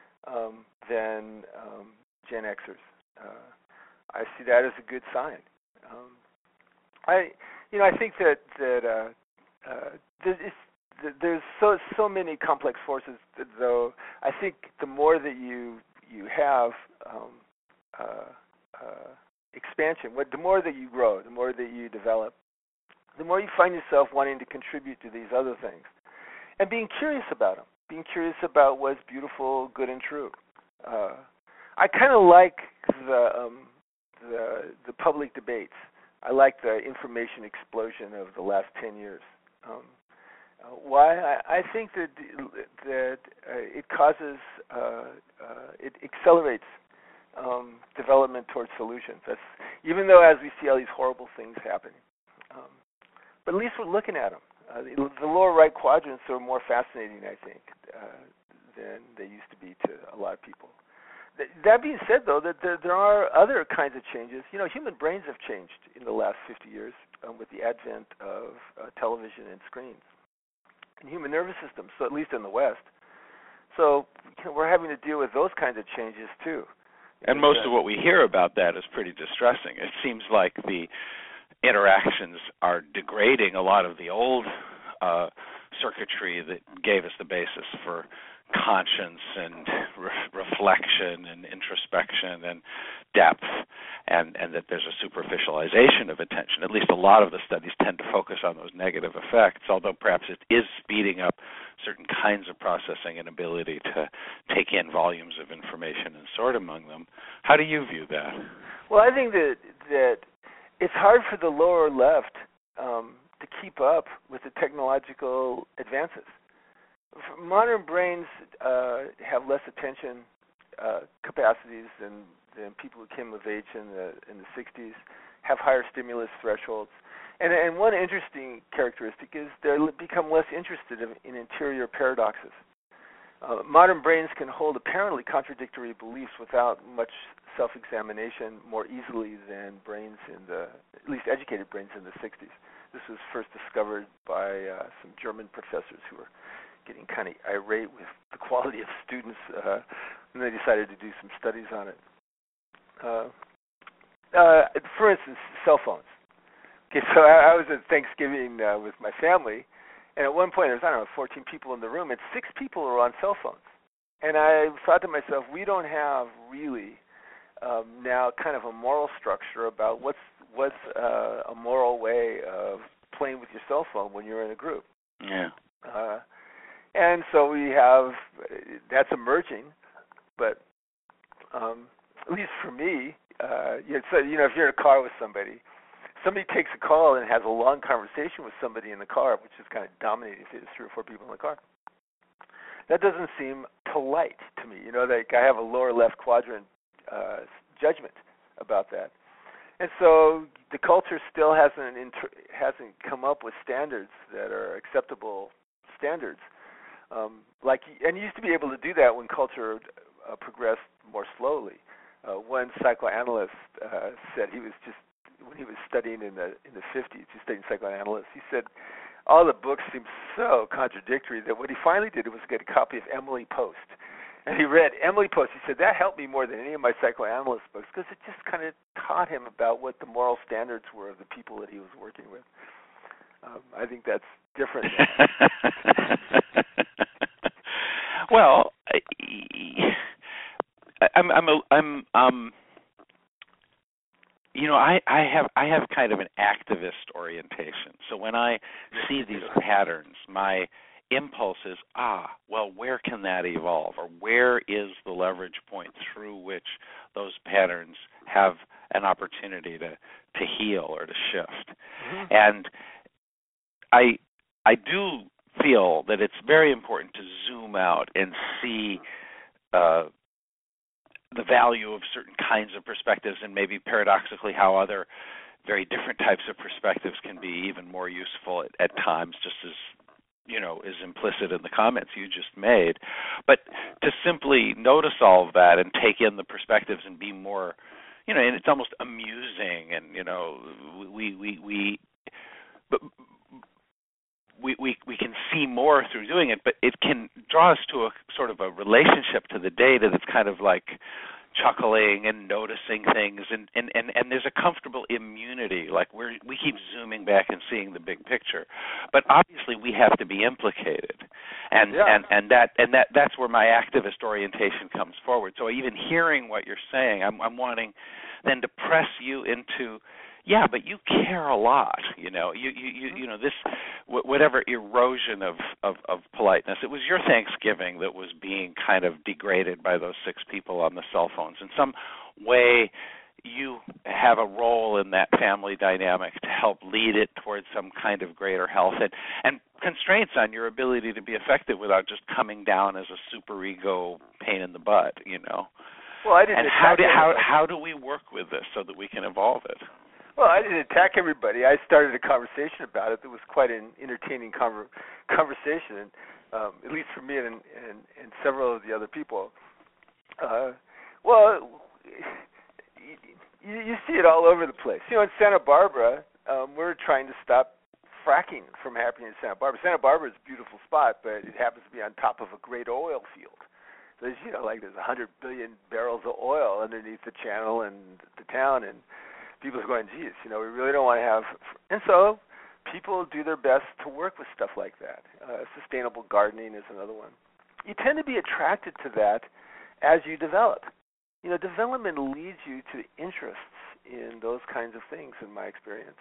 than Gen Xers. I see that as a good sign. I think that there's so many complex forces. Though I think the more that you have expansion, the more that you grow, the more that you develop, the more you find yourself wanting to contribute to these other things, and being curious about them, being curious about what's beautiful, good, and true. I kind of like the public debates. I like the information explosion of the last 10 years. Why? I think that it causes, it accelerates development towards solutions. Even though as we see all these horrible things happening, but at least we're looking at them. The lower right quadrants are more fascinating, I think, than they used to be to a lot of people. That being said, though, that there are other kinds of changes. Human brains have changed in the last 50 years with the advent of television and screens, and human nervous systems, so at least in the West. So we're having to deal with those kinds of changes, too. And most of what we hear about that is pretty distressing. It seems like the interactions are degrading a lot of the old circuitry that gave us the basis for conscience and reflection and introspection and depth, and that there's a superficialization of attention. At least a lot of the studies tend to focus on those negative effects, although perhaps it is speeding up certain kinds of processing and ability to take in volumes of information and sort among them. How do you view that? Well, I think that it's hard for the lower left to keep up with the technological advances. Modern brains have less attention capacities than people who came of age in the 60s, have higher stimulus thresholds. And one interesting characteristic is they become less interested in interior paradoxes. Modern brains can hold apparently contradictory beliefs without much self-examination more easily than brains at least educated brains in the 60s. This was first discovered by some German professors who were getting kind of irate with the quality of students, and they decided to do some studies on it. For instance, cell phones. Okay, so I was at Thanksgiving with my family, and at one point there was, 14 people in the room, and 6 people were on cell phones. And I thought to myself, we don't have really now kind of a moral structure about what's a moral way of playing with your cell phone when you're in a group. Yeah. And so we have, that's emerging, but at least for me, so, if you're in a car with somebody takes a call and has a long conversation with somebody in the car, which is kind of dominating if there's 3 or 4 people in the car. That doesn't seem polite to me. Like I have a lower left quadrant judgment about that. And so the culture still hasn't come up with standards that are acceptable standards. And you used to be able to do that when culture progressed more slowly. One psychoanalyst said when he was studying in the 50s, he studied psychoanalysis, he said all the books seemed so contradictory that what he finally did was get a copy of Emily Post. And he read Emily Post. He said, that helped me more than any of my psychoanalyst books because it just kind of taught him about what the moral standards were of the people that he was working with. I think that's different. Well, I have kind of an activist orientation. So when I see these patterns, my impulse is, where can that evolve? Or where is the leverage point through which those patterns have an opportunity to heal or to shift? Mm-hmm. And I do feel that it's very important to zoom out and see the value of certain kinds of perspectives, and maybe paradoxically how other very different types of perspectives can be even more useful at times, just as is implicit in the comments you just made. But to simply notice all of that and take in the perspectives and be more, and it's almost amusing, and we can see more through doing it, but it can draw us to a sort of a relationship to the data that's kind of like chuckling and noticing things, and there's a comfortable immunity, like we keep zooming back and seeing the big picture, but obviously we have to be implicated, and that's where my activist orientation comes forward. So even hearing what you're saying, I'm wanting then to press you into, yeah, but you care a lot, you this whatever erosion of politeness. It was your Thanksgiving that was being kind of degraded by those 6 people on the cell phones. In some way, you have a role in that family dynamic to help lead it towards some kind of greater health and constraints on your ability to be effective without just coming down as a superego pain in the butt, Well, I didn't. And how do we work with this so that we can evolve it? Well, I didn't attack everybody. I started a conversation about it that was quite an entertaining conversation, at least for me and several of the other people. You see it all over the place. In Santa Barbara, we're trying to stop fracking from happening in Santa Barbara. Santa Barbara is a beautiful spot, but it happens to be on top of a great oil field. There's, there's 100 billion barrels of oil underneath the channel and the town, and people are going, geez, we really don't want to have... And so people do their best to work with stuff like that. Sustainable gardening is another one. You tend to be attracted to that as you develop. Development leads you to interests in those kinds of things, in my experience.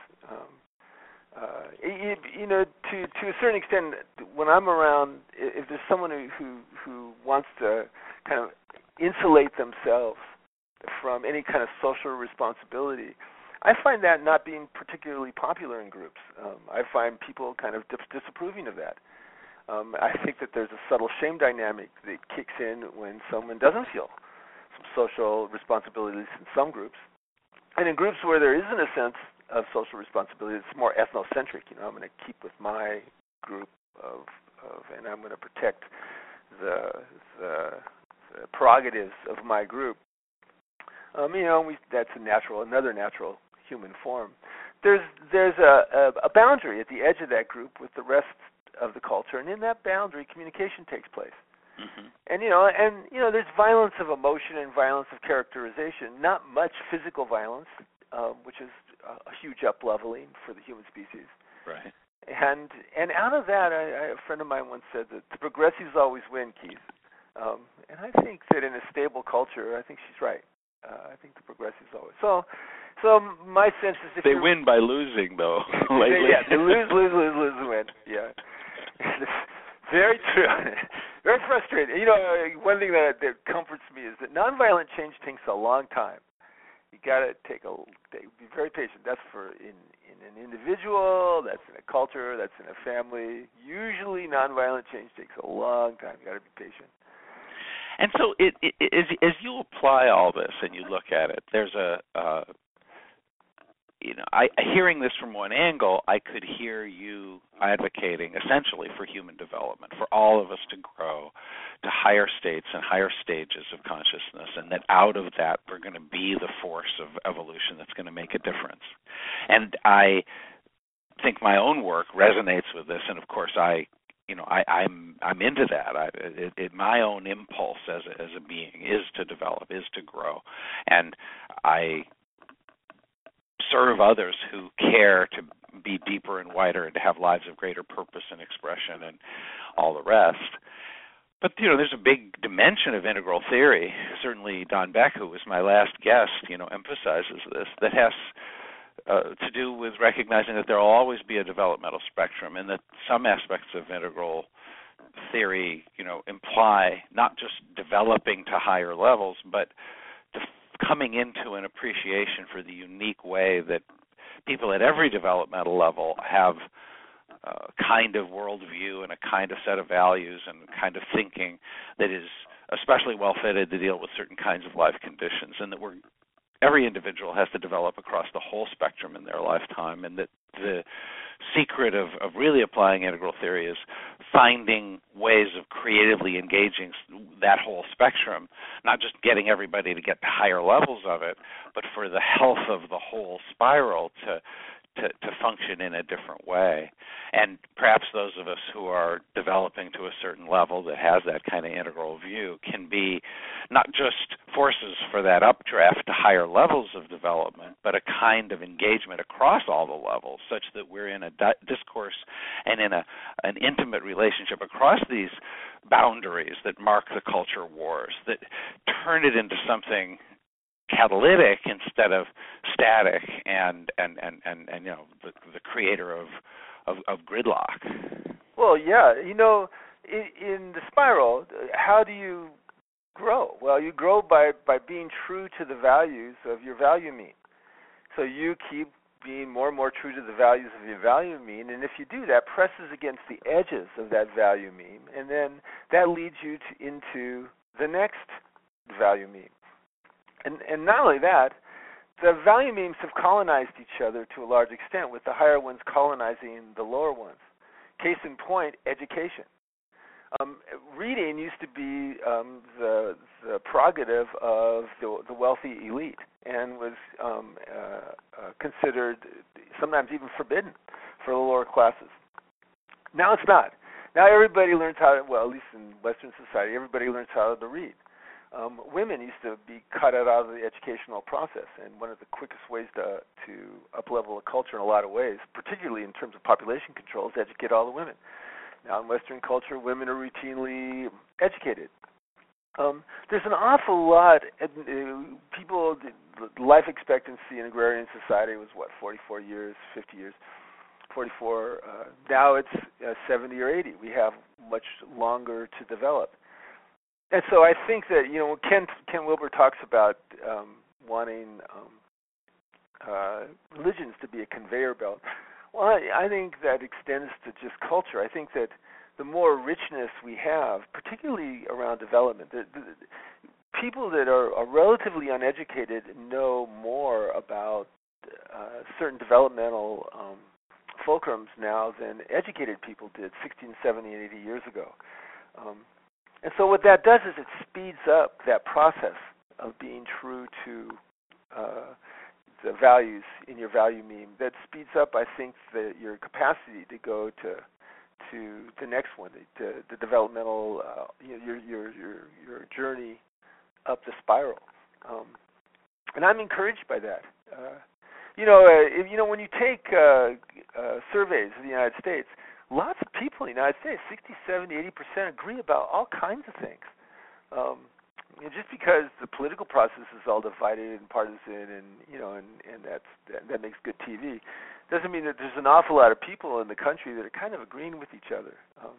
To a certain extent, when I'm around, if there's someone who wants to kind of insulate themselves from any kind of social responsibility, I find that not being particularly popular in groups. I find people kind of disapproving of that. I think that there's a subtle shame dynamic that kicks in when someone doesn't feel some social responsibilities in some groups. And in groups where there isn't a sense of social responsibility, it's more ethnocentric. I'm going to keep with my group and I'm going to protect the prerogatives of my group. That's another natural human form. There's a boundary at the edge of that group with the rest of the culture, and in that boundary, communication takes place. Mm-hmm. And there's violence of emotion and violence of characterization. Not much physical violence, which is a huge up-leveling for the human species. Right. And out of that, a friend of mine once said that the progressives always win, Keith. And I think that in a stable culture, I think she's right. I think the progressives always. So my sense is if they win by losing, though. they lose, win. Yeah, very true. Very frustrating. One thing that comforts me is that nonviolent change takes a long time. You got to be very patient. That's for in an individual, that's in a culture, that's in a family. Usually, nonviolent change takes a long time. You got to be patient. And so, as you apply all this and you look at it, there's hearing this from one angle, I could hear you advocating essentially for human development, for all of us to grow to higher states and higher stages of consciousness, and that out of that we're going to be the force of evolution that's going to make a difference. And I think my own work resonates with this, and of course I'm into that. My own impulse as a being is to develop, is to grow, and I serve others who care to be deeper and wider and to have lives of greater purpose and expression and all the rest. But there's a big dimension of integral theory. Certainly, Don Beck, who was my last guest, emphasizes this. That has to do with recognizing that there will always be a developmental spectrum, and that some aspects of integral theory, imply not just developing to higher levels, but coming into an appreciation for the unique way that people at every developmental level have a kind of worldview and a kind of set of values and a kind of thinking that is especially well fitted to deal with certain kinds of life conditions, and that every individual has to develop across the whole spectrum in their lifetime, and that the secret of really applying integral theory is finding ways of creatively engaging that whole spectrum, not just getting everybody to get to higher levels of it, but for the health of the whole spiral to function in a different way. And perhaps those of us who are developing to a certain level that has that kind of integral view can be not just forces for that updraft to higher levels of development, but a kind of engagement across all the levels, such that we're in a discourse and in an intimate relationship across these boundaries that mark the culture wars, that turn it into something catalytic instead of static, and the creator of gridlock. Well, yeah, in the spiral, how do you grow? Well, you grow by being true to the values of your value mean. So you keep being more and more true to the values of your value mean, and if you do, that presses against the edges of that value mean, and then that leads you into the next value mean. And not only that, the value memes have colonized each other to a large extent, with the higher ones colonizing the lower ones. Case in point, education. Reading used to be the prerogative of the wealthy elite, and was considered sometimes even forbidden for the lower classes. Now it's not. Now everybody learns how to, well, at least in Western society, everybody learns how to read. Women used to be cut out of the educational process, and one of the quickest ways to up-level a culture in a lot of ways, particularly in terms of population control, is educate all the women. Now in Western culture, women are routinely educated. There's an awful lot. People, life expectancy in agrarian society was 44 years, 50 years, 44. Now it's 70 or 80. We have much longer to develop. And so I think that, Ken Wilber talks about wanting religions to be a conveyor belt. Well, I think that extends to just culture. I think that the more richness we have, particularly around development, the people that are relatively uneducated know more about certain developmental fulcrums now than educated people did 16, 70, and 80 years ago. And so what that does is it speeds up that process of being true to the values in your value meme. That speeds up, I think, your capacity to go to the next one, the developmental, your journey up the spiral. And I'm encouraged by that. When you take surveys of the United States, lots of people in the United States, 60, 70, 80% agree about all kinds of things. Just because the political process is all divided and partisan, and that makes good TV, doesn't mean that there's an awful lot of people in the country that are kind of agreeing with each other.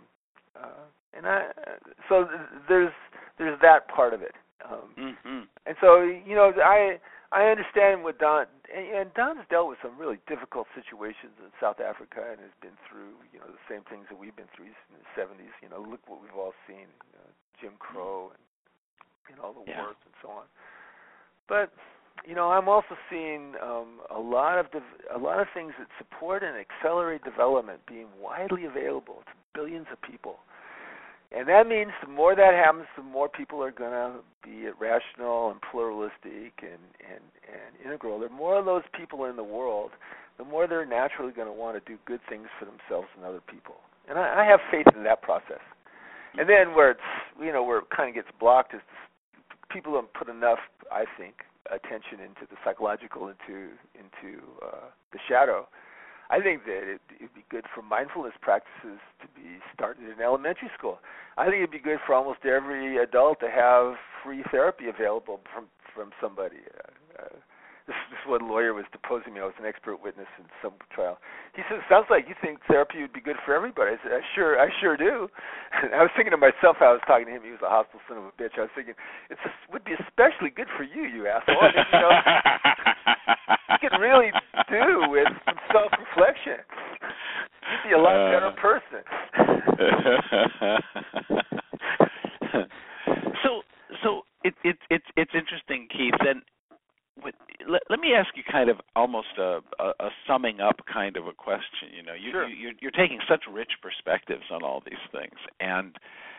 So there's that part of it. And so I understand what Don, and Don's dealt with some really difficult situations in South Africa and has been through the same things that we've been through in the 70s. Look what we've all seen, Jim Crow and all the wars and so on. But I'm also seeing a lot of things that support and accelerate development being widely available to billions of people. And that means the more that happens, the more people are going to be rational and pluralistic and integral. The more of those people in the world, the more they're naturally going to want to do good things for themselves and other people. And I have faith in that process. And then where where it kind of gets blocked is people don't put enough, I think, attention into the psychological, into the shadow. I think that it'd be good for mindfulness practices to be started in elementary school. I think it'd be good for almost every adult to have free therapy available from somebody. This one lawyer was deposing me. I was an expert witness in some trial. He said, "Sounds like you think therapy would be good for everybody." I said, I sure do." And I was thinking to myself, I was talking to him. He was a hostile son of a bitch. I was thinking, it would be especially good for you, you asshole. I mean, you could really do with some self-reflection. You'd be a lot better person. So it's interesting, Keith. And let me ask you kind of almost a summing up kind of a question. Sure. You're taking such rich perspectives on all these things, and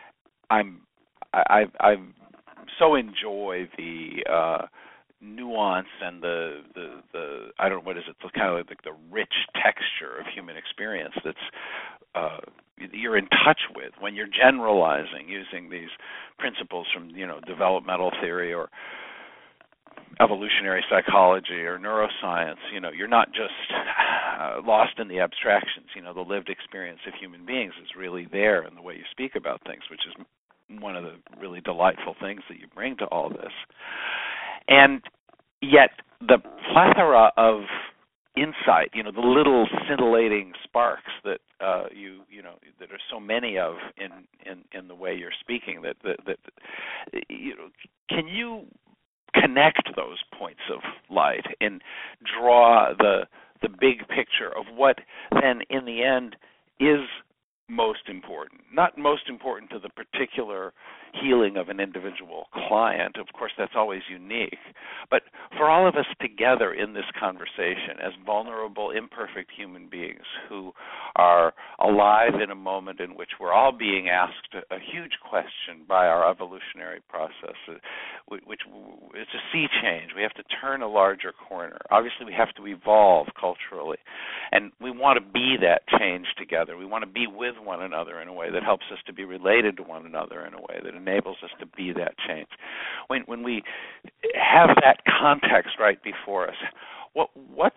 I so enjoy the nuance and the I don't know what is it, kind of like the rich texture of human experience that's you're in touch with when you're generalizing using these principles from developmental theory or evolutionary psychology or neuroscience. You're not just lost in the abstractions. The lived experience of human beings is really there in the way you speak about things, which is one of the really delightful things that you bring to all this. And yet the plethora of insight, the little scintillating sparks that that are so many of in the way you're speaking, that can you connect those points of light and draw the big picture of what then in the end is most important? Not most important to the particular healing of an individual client. Of course, that's always unique. But for all of us together in this conversation as vulnerable, imperfect human beings who are alive in a moment in which we're all being asked a huge question by our evolutionary process, which it's a sea change. We have to turn a larger corner. Obviously, we have to evolve culturally. And we want to be that change together. We want to be with one another in a way that helps us to be related to one another in a way that enables us to be that change. When we have that context right before us, what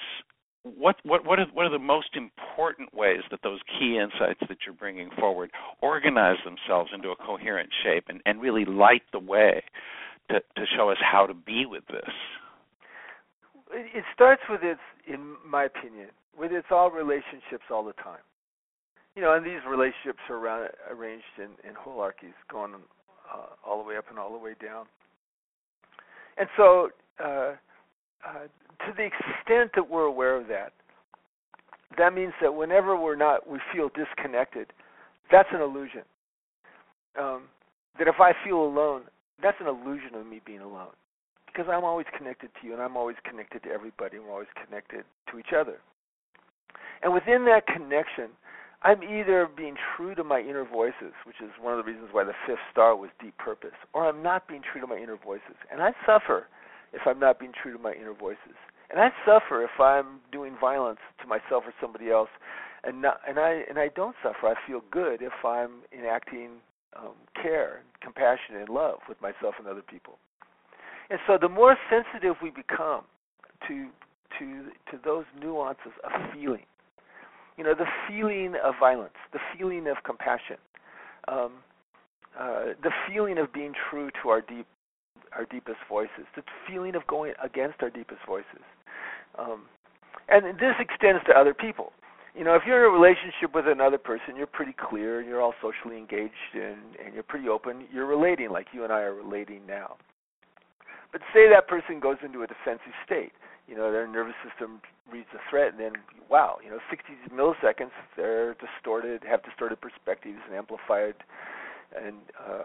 are the most important ways that those key insights that you're bringing forward organize themselves into a coherent shape and really light the way to show us how to be with this? It starts with in my opinion, with it's all relationships all the time. And these relationships are arranged in hierarchies, going all the way up and all the way down. And so to the extent that we're aware of that, that means that whenever we feel disconnected, that's an illusion. That if I feel alone, that's an illusion of me being alone. Because I'm always connected to you, and I'm always connected to everybody, and we're always connected to each other. And within that connection, I'm either being true to my inner voices, which is one of the reasons why the fifth star was deep purpose, or I'm not being true to my inner voices. And I suffer if I'm not being true to my inner voices. And I suffer if I'm doing violence to myself or somebody else. And I don't suffer. I feel good if I'm enacting care, compassion, and love with myself and other people. And so the more sensitive we become to those nuances of feeling, the feeling of violence, the feeling of compassion, the feeling of being true to our deepest voices, the feeling of going against our deepest voices. And this extends to other people. If you're in a relationship with another person, you're pretty clear, you're all socially engaged, and you're pretty open. You're relating like you and I are relating now. But say that person goes into a defensive state. Their nervous system reads a threat, and then, 60 milliseconds, they're have distorted perspectives and amplified and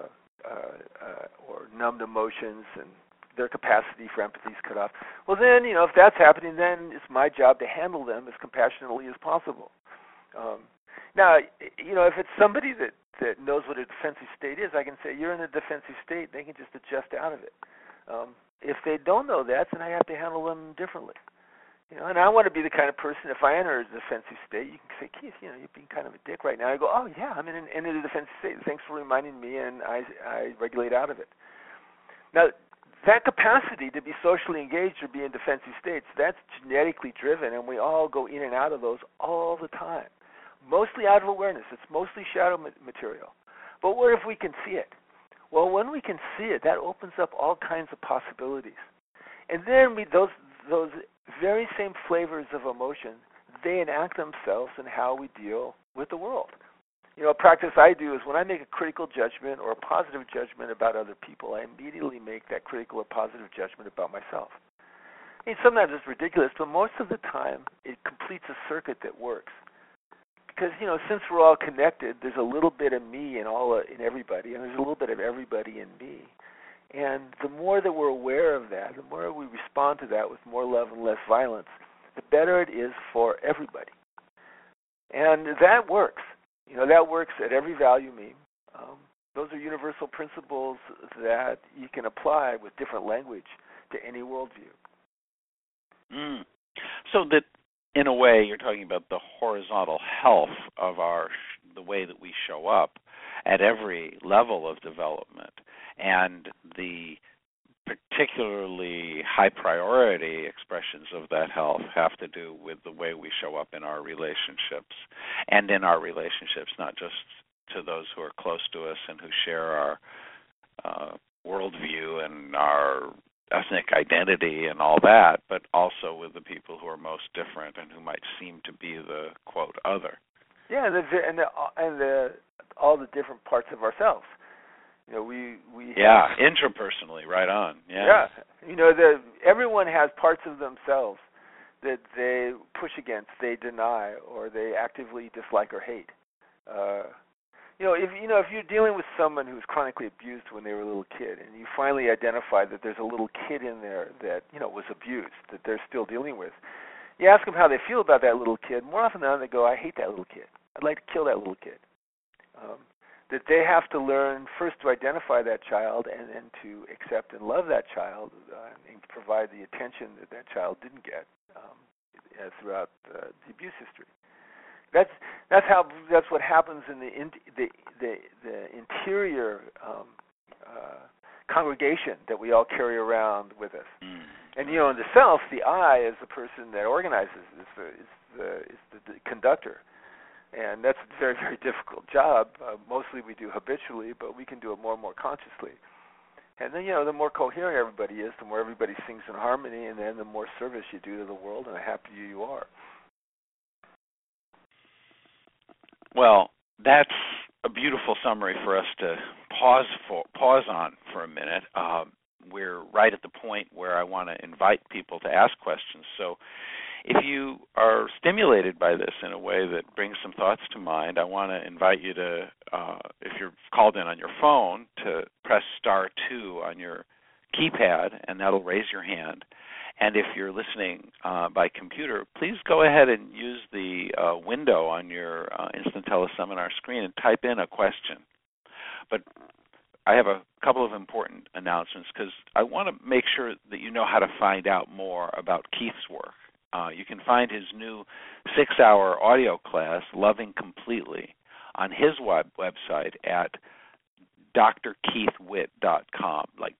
or numbed emotions, and their capacity for empathy is cut off. Well, then, if that's happening, then it's my job to handle them as compassionately as possible. Now, if it's somebody that knows what a defensive state is, I can say, you're in a defensive state. They can just adjust out of it. If they don't know that, then I have to handle them differently. And I want to be the kind of person, if I enter a defensive state, you can say, Keith, you're being kind of a dick right now. I go, oh, yeah, I'm in a defensive state. Thanks for reminding me, and I regulate out of it. Now, that capacity to be socially engaged or be in defensive states, that's genetically driven, and we all go in and out of those all the time, mostly out of awareness. It's mostly shadow material. But what if we can see it? Well, when we can see it, that opens up all kinds of possibilities. And then those very same flavors of emotion, they enact themselves in how we deal with the world. A practice I do is when I make a critical judgment or a positive judgment about other people, I immediately make that critical or positive judgment about myself. Sometimes it's ridiculous, but most of the time it completes a circuit that works. Because, since we're all connected, there's a little bit of me in everybody, and there's a little bit of everybody in me. And the more that we're aware of that, the more we respond to that with more love and less violence, the better it is for everybody. And that works. That works at every value meme. Those are universal principles that you can apply with different language to any worldview. So that, in a way, you're talking about the horizontal health of the way that we show up at every level of development, and the particularly high priority expressions of that health have to do with the way we show up in our relationships, and in our relationships, not just to those who are close to us and who share our worldview and our ethnic identity and all that, but also with the people who are most different and who might seem to be the, quote, other. Yeah, all the different parts of ourselves. We interpersonally, right on. Yeah. Everyone has parts of themselves that they push against, they deny, or they actively dislike or hate. If you're dealing with someone who's chronically abused when they were a little kid, and you finally identify that there's a little kid in there that was abused, that they're still dealing with, you ask them how they feel about that little kid. More often than not, they go, "I hate that little kid. I'd like to kill that little kid." That they have to learn first to identify that child, and then to accept and love that child, and provide the attention that child didn't get throughout the abuse history. That's what happens in the interior congregation that we all carry around with us. And in the self, the I is the person that organizes, is the conductor. And that's a very, very difficult job. Mostly we do habitually, but we can do it more and more consciously. And then, the more coherent everybody is, the more everybody sings in harmony, and then the more service you do to the world, and the happier you are. Well, that's a beautiful summary for us to pause on for a minute. we're right at the point where I want to invite people to ask questions. So if you are stimulated by this in a way that brings some thoughts to mind, I want to invite you to, if you're called in on your phone, to press *2 on your keypad, and that'll raise your hand. And if you're listening by computer, please go ahead and use the window on your Instant Teleseminar screen and type in a question. But I have a couple of important announcements because I want to make sure that you know how to find out more about Keith's work. You can find his new 6-hour audio class, Loving Completely, on his website at drkeithwitt.com, like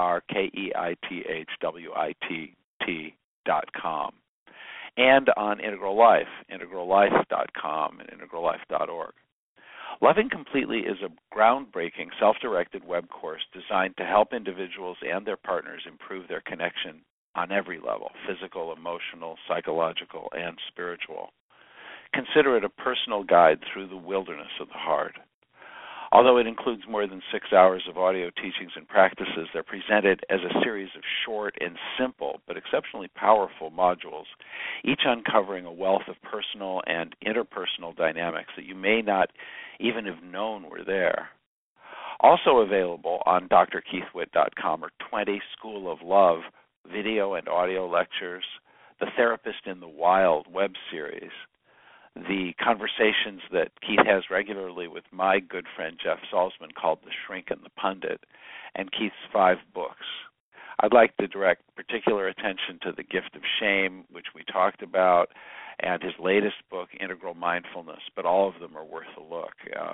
DrKeithWitt.com, and on Integral Life, integrallife.com and integrallife.org. Loving Completely is a groundbreaking self-directed web course designed to help individuals and their partners improve their connection on every level: physical, emotional, psychological, and spiritual. Consider it a personal guide through the wilderness of the heart. Although it includes more than 6 hours of audio teachings and practices, they're presented as a series of short and simple but exceptionally powerful modules, each uncovering a wealth of personal and interpersonal dynamics that you may not even have known were there. Also available on drkeithwitt.com are 20 School of Love video and audio lectures, the Therapist in the Wild web series, the conversations that Keith has regularly with my good friend Jeff Salzman called The Shrink and the Pundit, and Keith's 5 books. I'd like to direct particular attention to The Gift of Shame, which we talked about, and his latest book, Integral Mindfulness, but all of them are worth a look.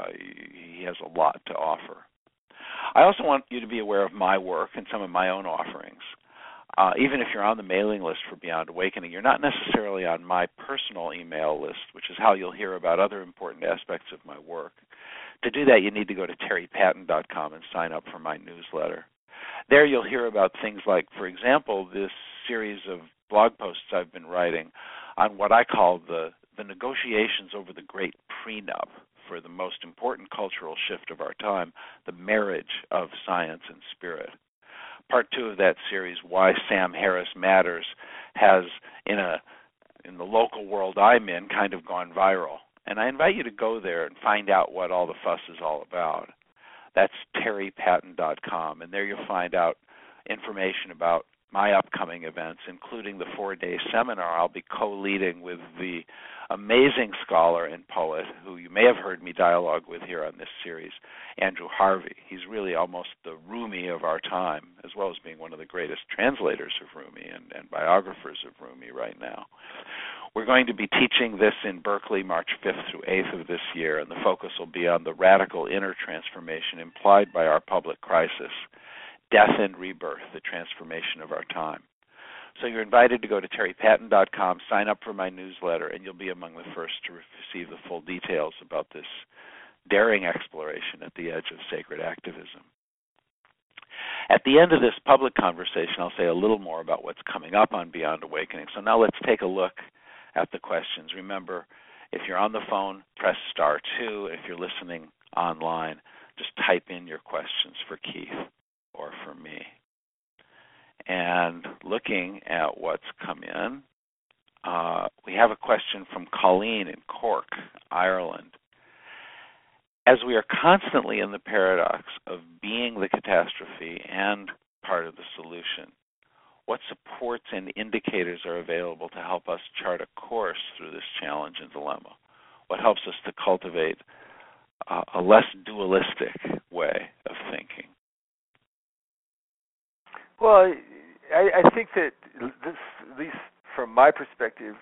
He has a lot to offer. I also want you to be aware of my work and some of my own offerings. Even if you're on the mailing list for Beyond Awakening, you're not necessarily on my personal email list, which is how you'll hear about other important aspects of my work. To do that, you need to go to terrypatten.com and sign up for my newsletter. There you'll hear about things like, for example, this series of blog posts I've been writing on what I call the negotiations over the great prenup for the most important cultural shift of our time, the marriage of science and spirit. Part 2 of that series, Why Sam Harris Matters, has, in the local world I'm in, kind of gone viral. And I invite you to go there and find out what all the fuss is all about. That's terrypatten.com, and there you'll find out information about my upcoming events, including the 4-day seminar I'll be co-leading with the amazing scholar and poet who you may have heard me dialogue with here on this series, Andrew Harvey. He's really almost the Rumi of our time, as well as being one of the greatest translators of Rumi and biographers of Rumi right now. We're going to be teaching this in Berkeley March 5th through 8th of this year, and the focus will be on the radical inner transformation implied by our public crisis, death and rebirth, the transformation of our time. So you're invited to go to terrypatten.com, sign up for my newsletter, and you'll be among the first to receive the full details about this daring exploration at the edge of sacred activism. At the end of this public conversation, I'll say a little more about what's coming up on Beyond Awakening. So now let's take a look at the questions. Remember, if you're on the phone, press *2. If you're listening online, just type in your questions for Keith or for me. And looking at what's come in, we have a question from Colleen in Cork, Ireland. As we are constantly in the paradox of being the catastrophe and part of the solution, what supports and indicators are available to help us chart a course through this challenge and dilemma? What helps us to cultivate a less dualistic way of thinking? Well, I think that this, at least from my perspective,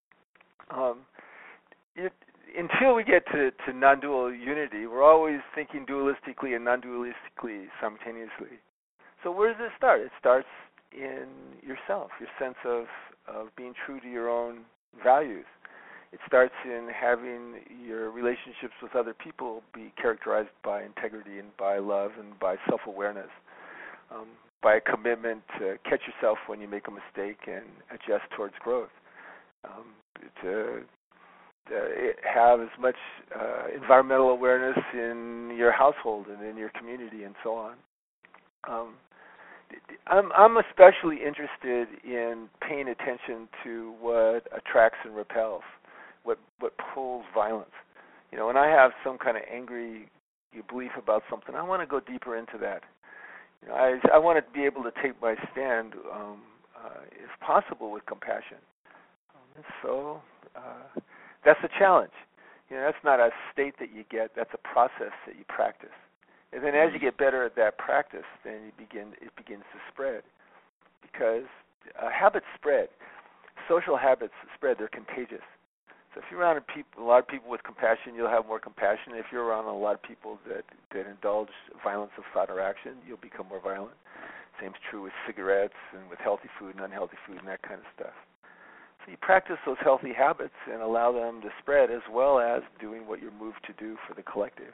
until we get to non-dual unity, we're always thinking dualistically and non-dualistically simultaneously. So where does it start? It starts in yourself, your sense of being true to your own values. It starts in having your relationships with other people be characterized by integrity and by love and by self-awareness, by a commitment to catch yourself when you make a mistake and adjust towards growth, to have as much environmental awareness in your household and in your community and so on. I'm especially interested in paying attention to what attracts and repels, what pulls violence. When I have some kind of angry belief about something, I want to go deeper into that. I want to be able to take my stand, if possible, with compassion. And so that's a challenge. That's not a state that you get. That's a process that you practice. And then as you get better at that practice, then it begins to spread. Because habits spread. Social habits spread. They're contagious. So if you're around a lot of people with compassion, you'll have more compassion. If you're around a lot of people that indulge violence of thought or action, you'll become more violent. Same's true with cigarettes and with healthy food and unhealthy food and that kind of stuff. So you practice those healthy habits and allow them to spread, as well as doing what you're moved to do for the collective.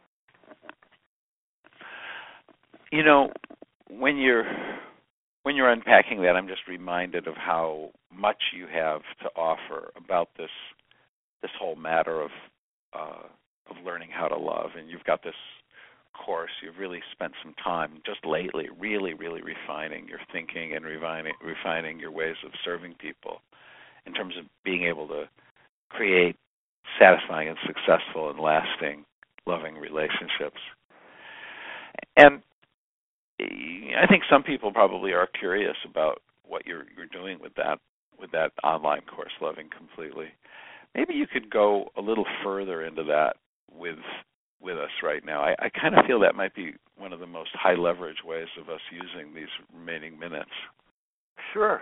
When you're unpacking that, I'm just reminded of how much you have to offer about this whole matter of learning how to love. And you've got this course. You've really spent some time just lately, really, really refining your thinking and refining your ways of serving people in terms of being able to create satisfying and successful and lasting, loving relationships. And I think some people probably are curious about what you're doing with that online course, Loving Completely. Maybe you could go a little further into that with us right now. I kind of feel that might be one of the most high leverage ways of us using these remaining minutes. Sure.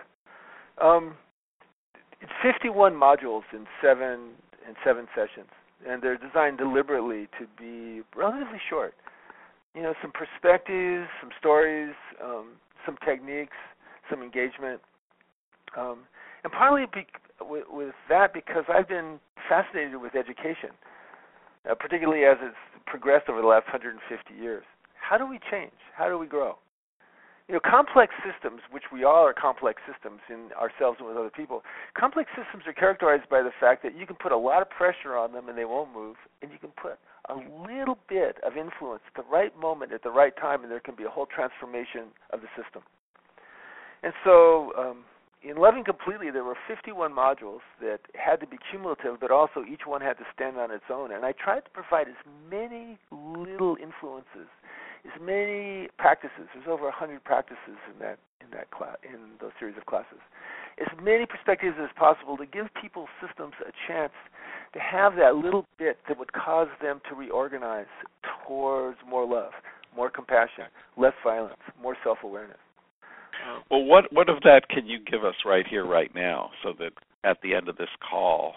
It's 51 modules in seven sessions, and they're designed deliberately to be relatively short. Some perspectives, some stories, some techniques, some engagement, and partly with that because I've been fascinated with education, particularly as it's progressed over the last 150 years. How do we change? How do we grow? Complex systems, which we all are complex systems in ourselves and with other people, complex systems are characterized by the fact that you can put a lot of pressure on them and they won't move, and you can put a little bit of influence at the right moment at the right time, and there can be a whole transformation of the system. And so in Loving Completely, there were 51 modules that had to be cumulative, but also each one had to stand on its own. And I tried to provide as many little influences, as many practices. There's over 100 practices in those series of classes. As many perspectives as possible to give people systems a chance to have that little bit that would cause them to reorganize towards more love, more compassion, less violence, more self-awareness. Well, what of that can you give us right here, right now, so that at the end of this call,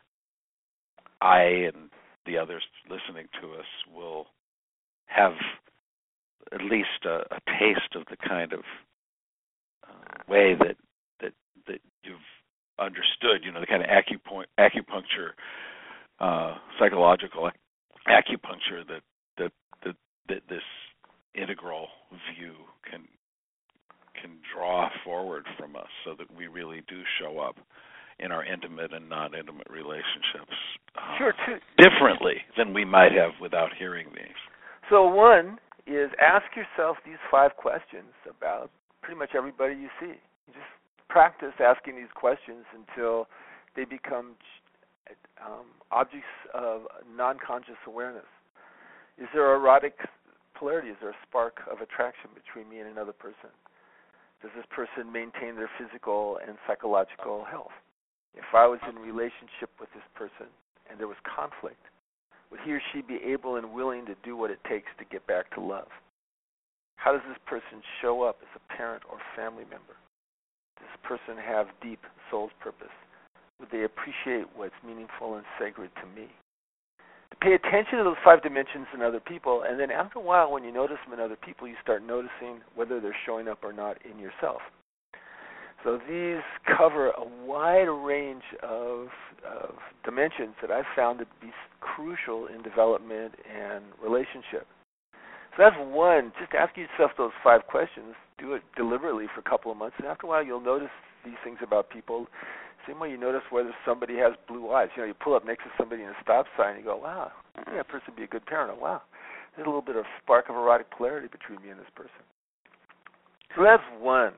I and the others listening to us will have at least a taste of the kind of way that you've understood, the kind of acupuncture, psychological acupuncture that this integral view can draw forward from us, so that we really do show up in our intimate and non-intimate relationships differently than we might have without hearing these. So one is ask yourself these 5 questions about pretty much everybody you see. You just practice asking these questions until they become objects of non-conscious awareness. Is there erotic polarity? Is there a spark of attraction between me and another person? Does this person maintain their physical and psychological health? If I was in a relationship with this person and there was conflict, would he or she be able and willing to do what it takes to get back to love? How does this person show up as a parent or family member? Does this person have deep soul's purpose? Would they appreciate what's meaningful and sacred to me? To pay attention to those 5 dimensions in other people, and then after a while, when you notice them in other people, you start noticing whether they're showing up or not in yourself. So these cover a wide range of dimensions that I've found to be crucial in development and relationship. So that's one. Just ask yourself those 5 questions. Do it deliberately for a couple of months, and after a while, you'll notice these things about people. Same way you notice whether somebody has blue eyes. You pull up next to somebody in a stop sign and you go, wow, I think that person would be a good parent. Or, wow, there's a little bit of spark of erotic polarity between me and this person. So that's one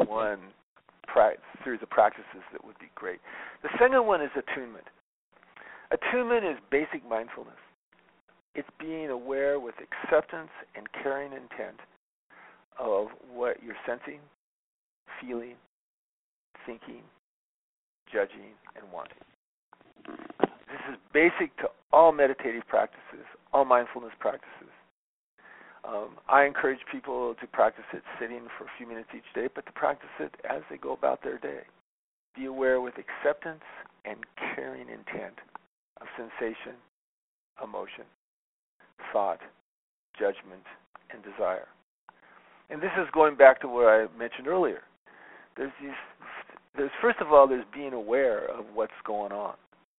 series of practices that would be great. The second one is attunement. Attunement is basic mindfulness. It's being aware with acceptance and caring intent of what you're sensing, feeling, thinking, judging, and wanting. This is basic to all meditative practices, all mindfulness practices. I encourage people to practice it sitting for a few minutes each day, but to practice it as they go about their day. Be aware with acceptance and caring intent of sensation, emotion, thought, judgment, and desire. And this is going back to what I mentioned earlier. There's first of all, there's being aware of what's going on.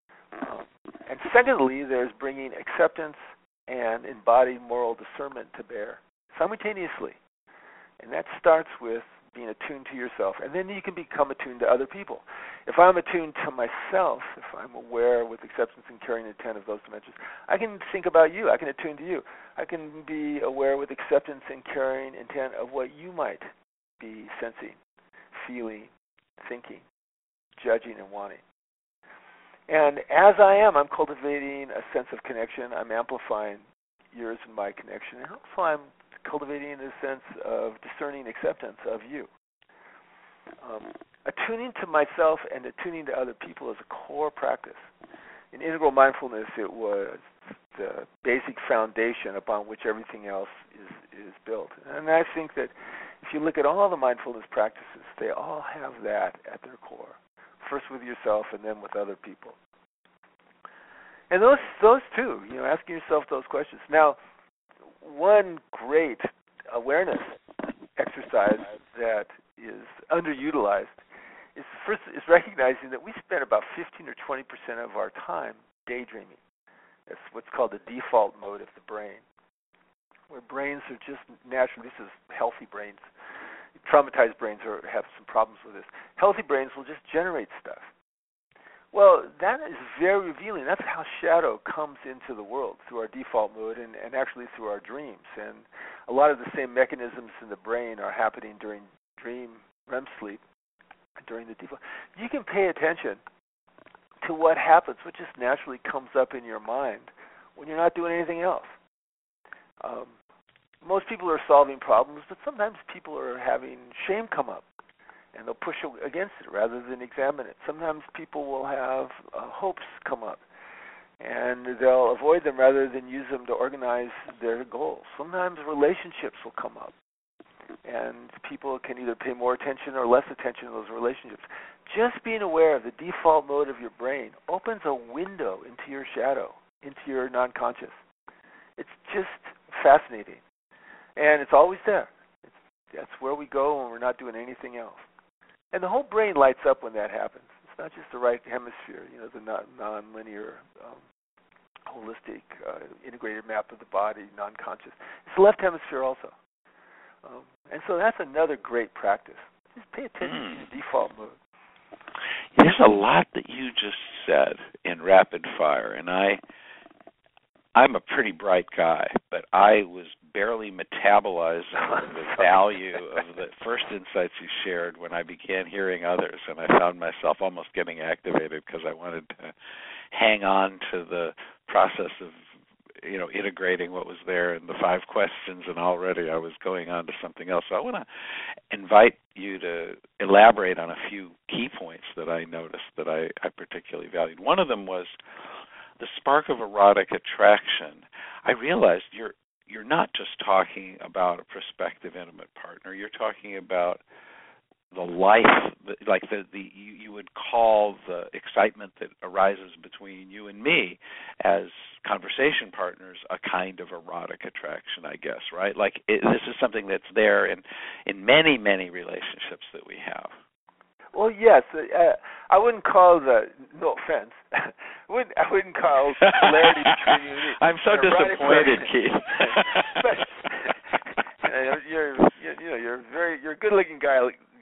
And secondly, there's bringing acceptance and embodied moral discernment to bear simultaneously. And that starts with being attuned to yourself. And then you can become attuned to other people. If I'm attuned to myself, if I'm aware with acceptance and caring intent of those dimensions, I can think about you. I can attune to you. I can be aware with acceptance and caring intent of what you might be sensing, feeling, thinking, judging, and wanting. And as I am, I'm cultivating a sense of connection. I'm amplifying yours and my connection. And also I'm cultivating a sense of discerning acceptance of you. Attuning to myself and attuning to other people is a core practice. In integral mindfulness, it was the basic foundation upon which everything else is built. And I think that if you look at all the mindfulness practices, they all have that at their core. First with yourself and then with other people. And those two, asking yourself those questions. Now, one great awareness exercise that is underutilized is recognizing that we spend about 15 or 20% of our time daydreaming. That's what's called the default mode of the brain, where brains are just naturally, this is healthy brains. Traumatized brains have some problems with this. Healthy brains will just generate stuff. Well, that is very revealing. That's how shadow comes into the world, through our default mode and actually through our dreams. And a lot of the same mechanisms in the brain are happening during dream REM sleep, during the default. You can pay attention to what happens, what just naturally comes up in your mind when you're not doing anything else. Most people are solving problems, but sometimes people are having shame come up, and they'll push against it rather than examine it. Sometimes people will have hopes come up, and they'll avoid them rather than use them to organize their goals. Sometimes relationships will come up, and people can either pay more attention or less attention to those relationships. Just being aware of the default mode of your brain opens a window into your shadow, into your non-conscious. It's just fascinating. And it's always there. That's where we go when we're not doing anything else. And the whole brain lights up when that happens. It's not just the right hemisphere, the non-linear, holistic, integrated map of the body, non-conscious. It's the left hemisphere also. And so that's another great practice. Just pay attention to the default mode. There's a lot that you just said in rapid fire, and I'm a pretty bright guy, but I was barely metabolizing the value of the first insights you shared when I began hearing others, and I found myself almost getting activated because I wanted to hang on to the process of integrating what was there in the 5 questions, and already I was going on to something else. So I want to invite you to elaborate on a few key points that I noticed that I particularly valued. One of them was the spark of erotic attraction. I realized you're not just talking about a prospective intimate partner. You're talking about the life, like you would call the excitement that arises between you and me as conversation partners a kind of erotic attraction, I guess, right? Like this is something that's there in many, many relationships that we have. Well, yes. I wouldn't call no offense, I wouldn't call polarity between you and me. I'm so disappointed, Keith. You're a good-looking guy.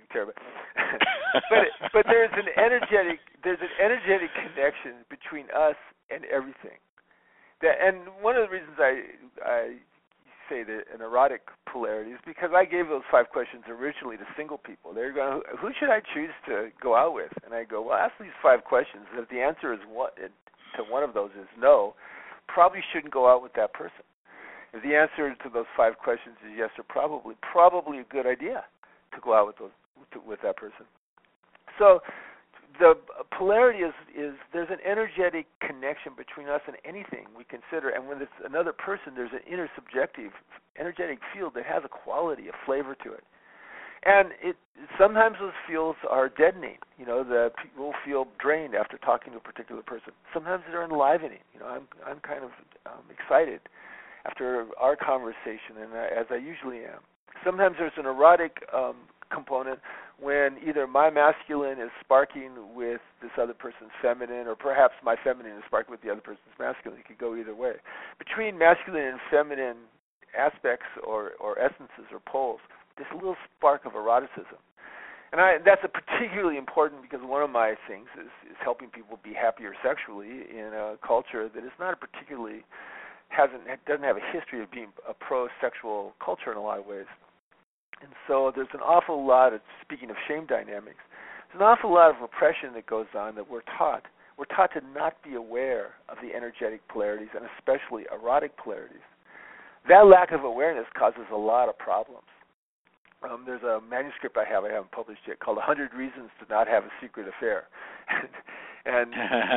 But there's an energetic connection between us and everything. And one of the reasons I say and erotic polarities because I gave those 5 questions originally to single people. They're going, who should I choose to go out with? And I go, well, ask these 5 questions. And if the answer is to one of those is no, probably shouldn't go out with that person. If the answer to those 5 questions is yes or probably a good idea to go out with that person. So the polarity is there's an energetic connection between us and anything we consider, and when it's another person, there's an intersubjective energetic field that has a quality, a flavor to it. And sometimes those fields are deadening. The people feel drained after talking to a particular person. Sometimes they're enlivening. I'm kind of excited after our conversation, and as I usually am. Sometimes there's an erotic component when either my masculine is sparking with this other person's feminine, or perhaps my feminine is sparking with the other person's masculine. It could go either way. Between masculine and feminine aspects or essences or poles, there's a little spark of eroticism. And that's a particularly important because one of my things is helping people be happier sexually in a culture that is not a particularly doesn't have a history of being a pro-sexual culture in a lot of ways. And so there's an awful lot of, speaking of shame dynamics, there's an awful lot of repression that goes on that we're taught. We're taught to not be aware of the energetic polarities, and especially erotic polarities. That lack of awareness causes a lot of problems. There's a manuscript I haven't published yet, called 100 Reasons to Not Have a Secret Affair. and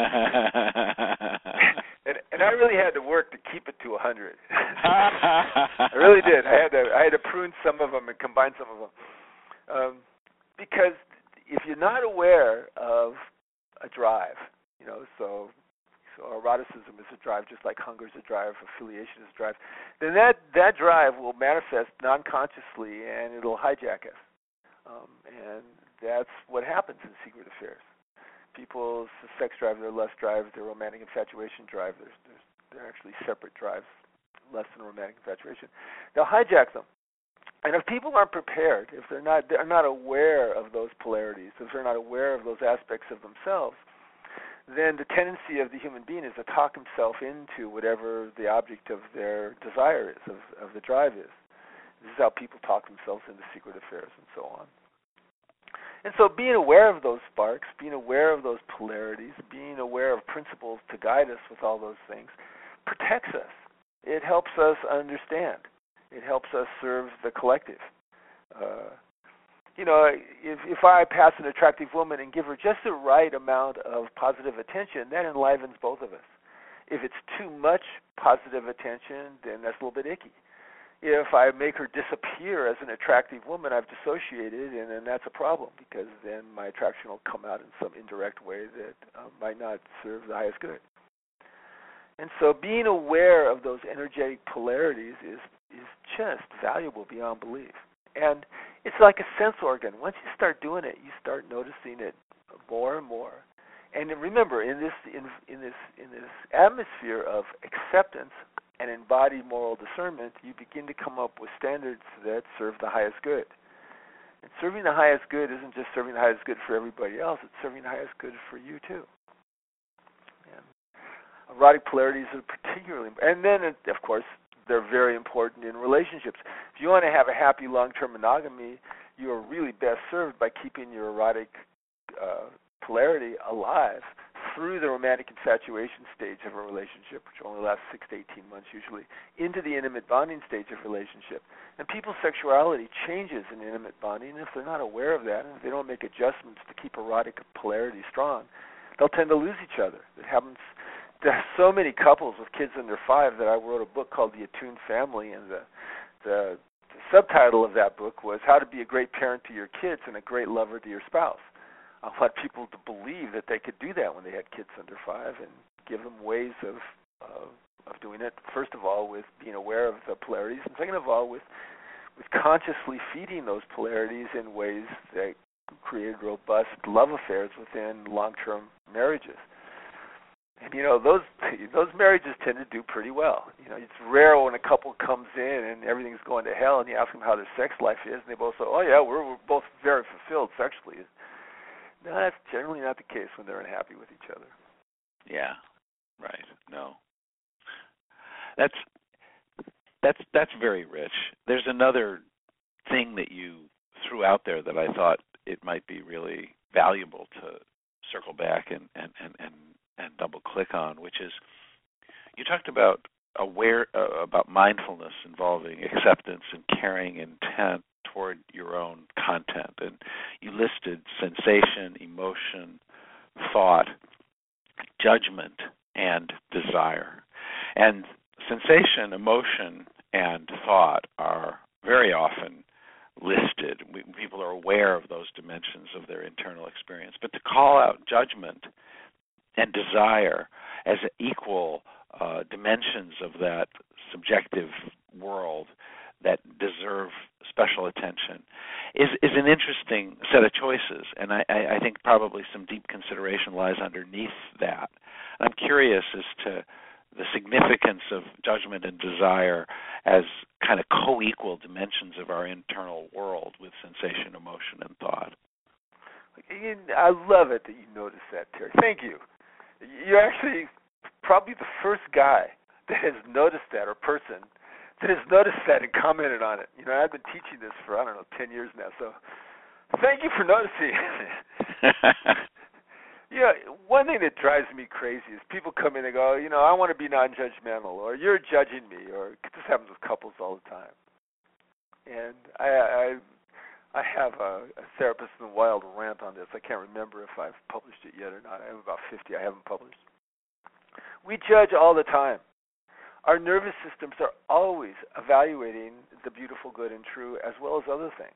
I really had to work to keep it to 100. I really did. I had to prune some of them and combine some of them. Because if you're not aware of a drive, so eroticism is a drive, just like hunger is a drive, affiliation is a drive, then that drive will manifest non-consciously, and it'll hijack us. And that's what happens in secret affairs. People's sex drive, their lust drive, their romantic infatuation drive, they're actually separate drives, lust and romantic infatuation. They'll hijack them. And if people aren't prepared, if they're not aware of those polarities, if they're not aware of those aspects of themselves, then the tendency of the human being is to talk himself into whatever the object of their desire is, of the drive is. This is how people talk themselves into secret affairs and so on. And so being aware of those sparks, being aware of those polarities, being aware of principles to guide us with all those things, protects us. It helps us understand. It helps us serve the collective. If I pass an attractive woman and give her just the right amount of positive attention, that enlivens both of us. If it's too much positive attention, then that's a little bit icky. If I make her disappear as an attractive woman, I've dissociated, and then that's a problem because then my attraction will come out in some indirect way that might not serve the highest good. And so being aware of those energetic polarities is just valuable beyond belief. And it's like a sense organ. Once you start doing it, you start noticing it more and more. And remember, in this atmosphere of acceptance and embodied moral discernment, you begin to come up with standards that serve the highest good. And serving the highest good isn't just serving the highest good for everybody else, it's serving the highest good for you too. And erotic polarities are particularly, and then, of course, they're very important in relationships. If you want to have a happy long-term monogamy, you are really best served by keeping your erotic polarity alive through the romantic infatuation stage of a relationship, which only lasts 6 to 18 months usually, into the intimate bonding stage of a relationship. And people's sexuality changes in intimate bonding, and if they're not aware of that, and if they don't make adjustments to keep erotic polarity strong, they'll tend to lose each other. It happens. There are so many couples with kids under 5 that I wrote a book called The Attuned Family, and the subtitle of that book was How to Be a Great Parent to Your Kids and a Great Lover to Your Spouse. I want people to believe that they could do that when they had kids under 5 and give them ways of doing it, first of all, with being aware of the polarities, and second of all, with consciously feeding those polarities in ways that create robust love affairs within long-term marriages. And those marriages tend to do pretty well. It's rare when a couple comes in and everything's going to hell, and you ask them how their sex life is, and they both say, "Oh yeah, we're both very fulfilled sexually." No, that's generally not the case when they're unhappy with each other. Yeah, right. No, that's That's very rich. There's another thing that you threw out there that I thought it might be really valuable to circle back and double click on, which is you talked about about mindfulness involving acceptance and caring intent toward your own content, and you listed sensation, emotion, thought, judgment, and desire. And sensation, emotion, and thought are very often listed. People are aware of those dimensions of their internal experience. But to call out judgment and desire as equal dimensions of that subjective world that deserve special attention is an interesting set of choices. And I think probably some deep consideration lies underneath that. I'm curious as to the significance of judgment and desire as kind of co-equal dimensions of our internal world with sensation, emotion, and thought. I love it that you noticed that, Terry. Thank you. You're actually probably the first guy that has noticed that, or person that has noticed that and commented on it. You know, I've been teaching this for, 10 years now, so thank you for noticing. Yeah, one thing that drives me crazy is people come in and go, I want to be non-judgmental, or you're judging me, or this happens with couples all the time. And I have a Therapist in the Wild rant on this. I can't remember if I've published it yet or not. I have about 50 I haven't published. We judge all the time. Our nervous systems are always evaluating the beautiful, good, and true, as well as other things.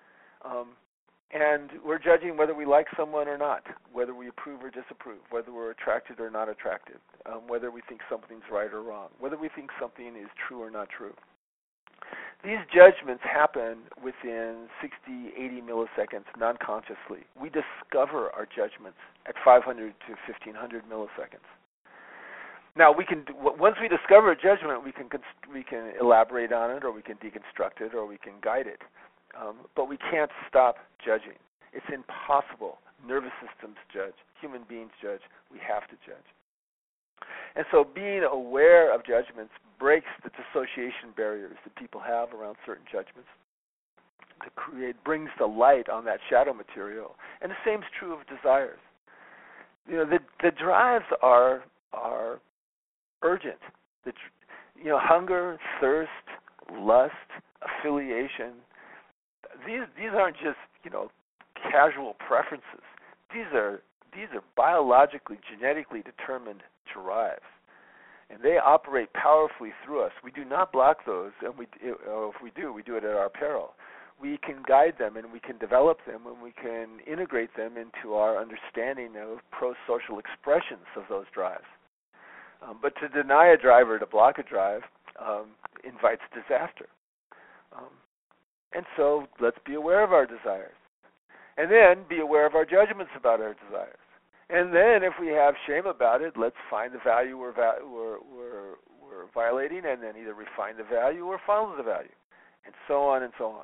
And we're judging whether we like someone or not, whether we approve or disapprove, whether we're attracted or not attracted, whether we think something's right or wrong, whether we think something is true or not true. These judgments happen within 60, 80 milliseconds non-consciously. We discover our judgments at 500 to 1500 milliseconds. Now, once we discover a judgment, we can elaborate on it, or we can deconstruct it, or we can guide it. But we can't stop judging. It's impossible. Nervous systems judge. Human beings judge. We have to judge. And so being aware of judgments breaks the dissociation barriers that people have around certain judgments. Brings the light on that shadow material. And the same is true of desires. The drives are urgent. Hunger, thirst, lust, affiliation. These aren't just casual preferences. These are biologically, genetically determined drives, and they operate powerfully through us. We do not block those, and if we do it at our peril. We can guide them, and we can develop them, and we can integrate them into our understanding of pro-social expressions of those drives. But to deny a drive or to block a drive invites disaster. And so let's be aware of our desires. And then be aware of our judgments about our desires. And then if we have shame about it, let's find the value we're violating, and then either refine the value or follow the value, and so on and so on.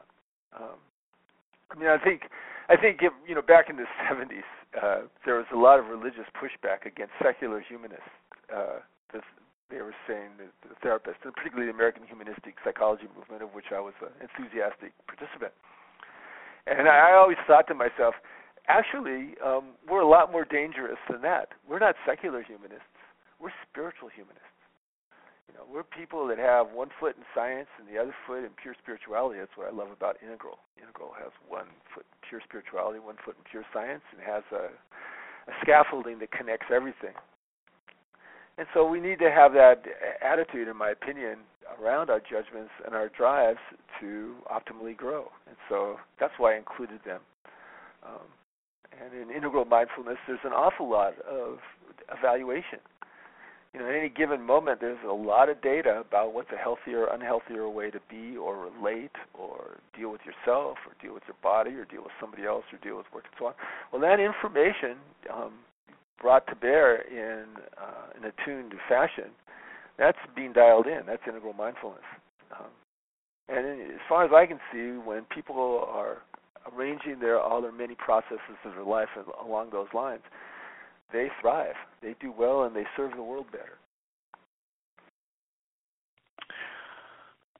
I think back in the 70s, there was a lot of religious pushback against secular humanists. They were saying that the therapists, and particularly the American humanistic psychology movement, of which I was an enthusiastic participant. And I always thought to myself, actually, we're a lot more dangerous than that. We're not secular humanists. We're spiritual humanists. We're people that have one foot in science and the other foot in pure spirituality. That's what I love about Integral. Integral has one foot in pure spirituality, one foot in pure science, and has a scaffolding that connects everything. And so we need to have that attitude, in my opinion, around our judgments and our drives to optimally grow. And so that's why I included them. And in integral mindfulness, there's an awful lot of evaluation. At any given moment, there's a lot of data about what's a healthier or unhealthier way to be or relate or deal with yourself or deal with your body or deal with somebody else or deal with work and so on. Well, that information brought to bear in an attuned fashion, that's being dialed in. That's integral mindfulness. And as far as I can see, when people are arranging all their many processes of their life along those lines, they thrive, they do well, and they serve the world better.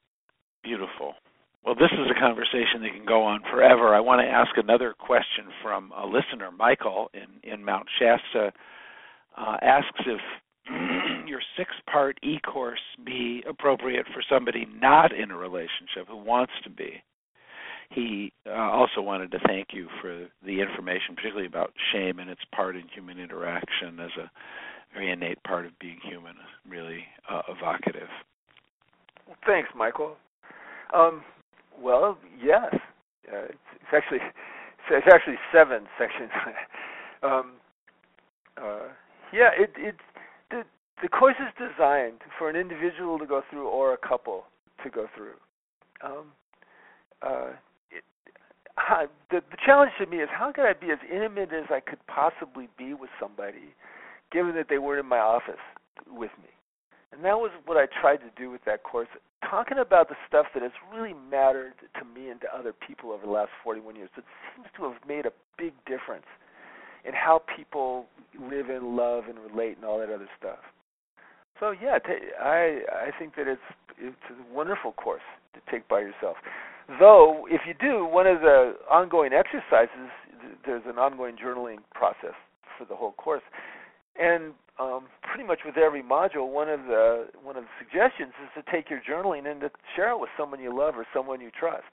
Beautiful. Well, this is a conversation that can go on forever. I want to ask another question from a listener, Michael, in Mount Shasta, asks if your 6-part e-course be appropriate for somebody not in a relationship who wants to be. He also wanted to thank you for the information, particularly about shame and its part in human interaction as a very innate part of being human. Really evocative. Well, thanks, Michael. Well, yes. It's actually 7 sections. The course is designed for an individual to go through or a couple to go through. The challenge to me is how could I be as intimate as I could possibly be with somebody, given that they weren't in my office with me. And that was what I tried to do with that course, talking about the stuff that has really mattered to me and to other people over the last 41 years. It seems to have made a big difference in how people live and love and relate and all that other stuff. So yeah, I think that it's a wonderful course to take by yourself. Though, if you do, one of the ongoing exercises, there's an ongoing journaling process for the whole course. And pretty much with every module, one of the suggestions is to take your journaling and to share it with someone you love or someone you trust.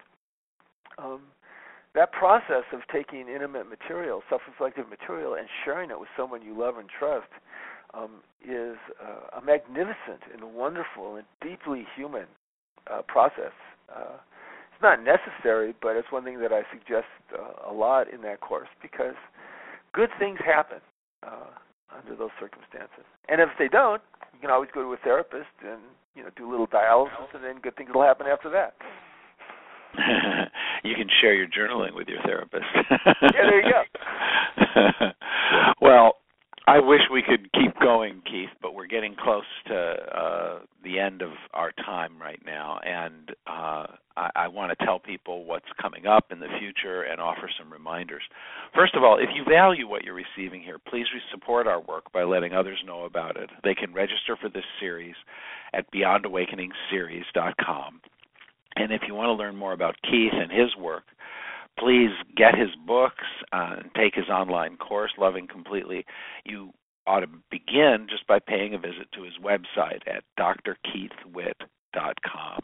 That process of taking intimate material, self-reflective material, and sharing it with someone you love and trust is a magnificent and wonderful and deeply human process. It's not necessary, but it's one thing that I suggest a lot in that course because good things happen under those circumstances. And if they don't, you can always go to a therapist and do a little dialysis, and then good things will happen after that. You can share your journaling with your therapist. Yeah, there you go. Well, I wish we could keep going, Keith, but we're getting close to the end of our time right now, and I want to tell people what's coming up in the future and offer some reminders. First of all, if you value what you're receiving here, please support our work by letting others know about it. They can register for this series at BeyondAwakeningSeries.com. And if you want to learn more about Keith and his work, please get his books and take his online course, Loving Completely. You ought to begin just by paying a visit to his website at drkeithwitt.com,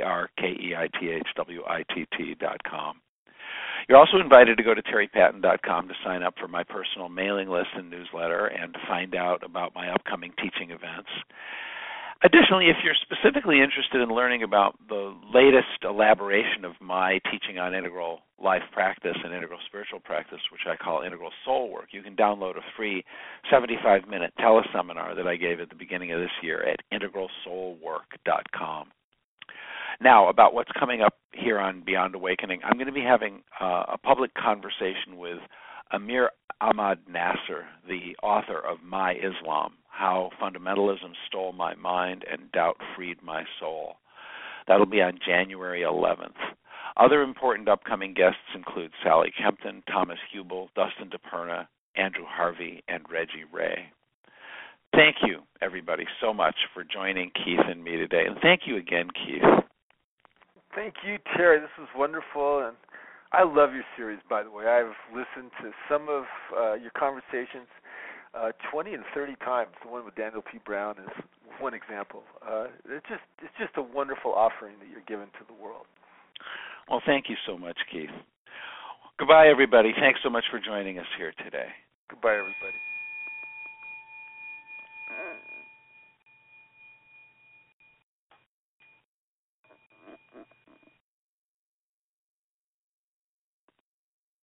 drkeithwitt.com. You're also invited to go to terrypatten.com to sign up for my personal mailing list and newsletter and to find out about my upcoming teaching events. Additionally, if you're specifically interested in learning about the latest elaboration of my teaching on integral life practice and integral spiritual practice, which I call Integral Soul Work, you can download a free 75-minute teleseminar that I gave at the beginning of this year at integralsoulwork.com. Now, about what's coming up here on Beyond Awakening, I'm going to be having a public conversation with Amir Ahmad Nasser, the author of My Islam, How Fundamentalism Stole My Mind and Doubt Freed My Soul. That'll be on January 11th. Other important upcoming guests include Sally Kempton, Thomas Hubel, Dustin DePerna, Andrew Harvey, and Reggie Ray. Thank you, everybody, so much for joining Keith and me today. And thank you again, Keith. Thank you, Terry. This was wonderful, and I love your series, by the way. I've listened to some of your conversations 20 and 30 times. The one with Daniel P. Brown is one example. It's just a wonderful offering that you're giving to the world. Well, thank you so much, Keith. Goodbye, everybody. Thanks so much for joining us here today. Goodbye, everybody.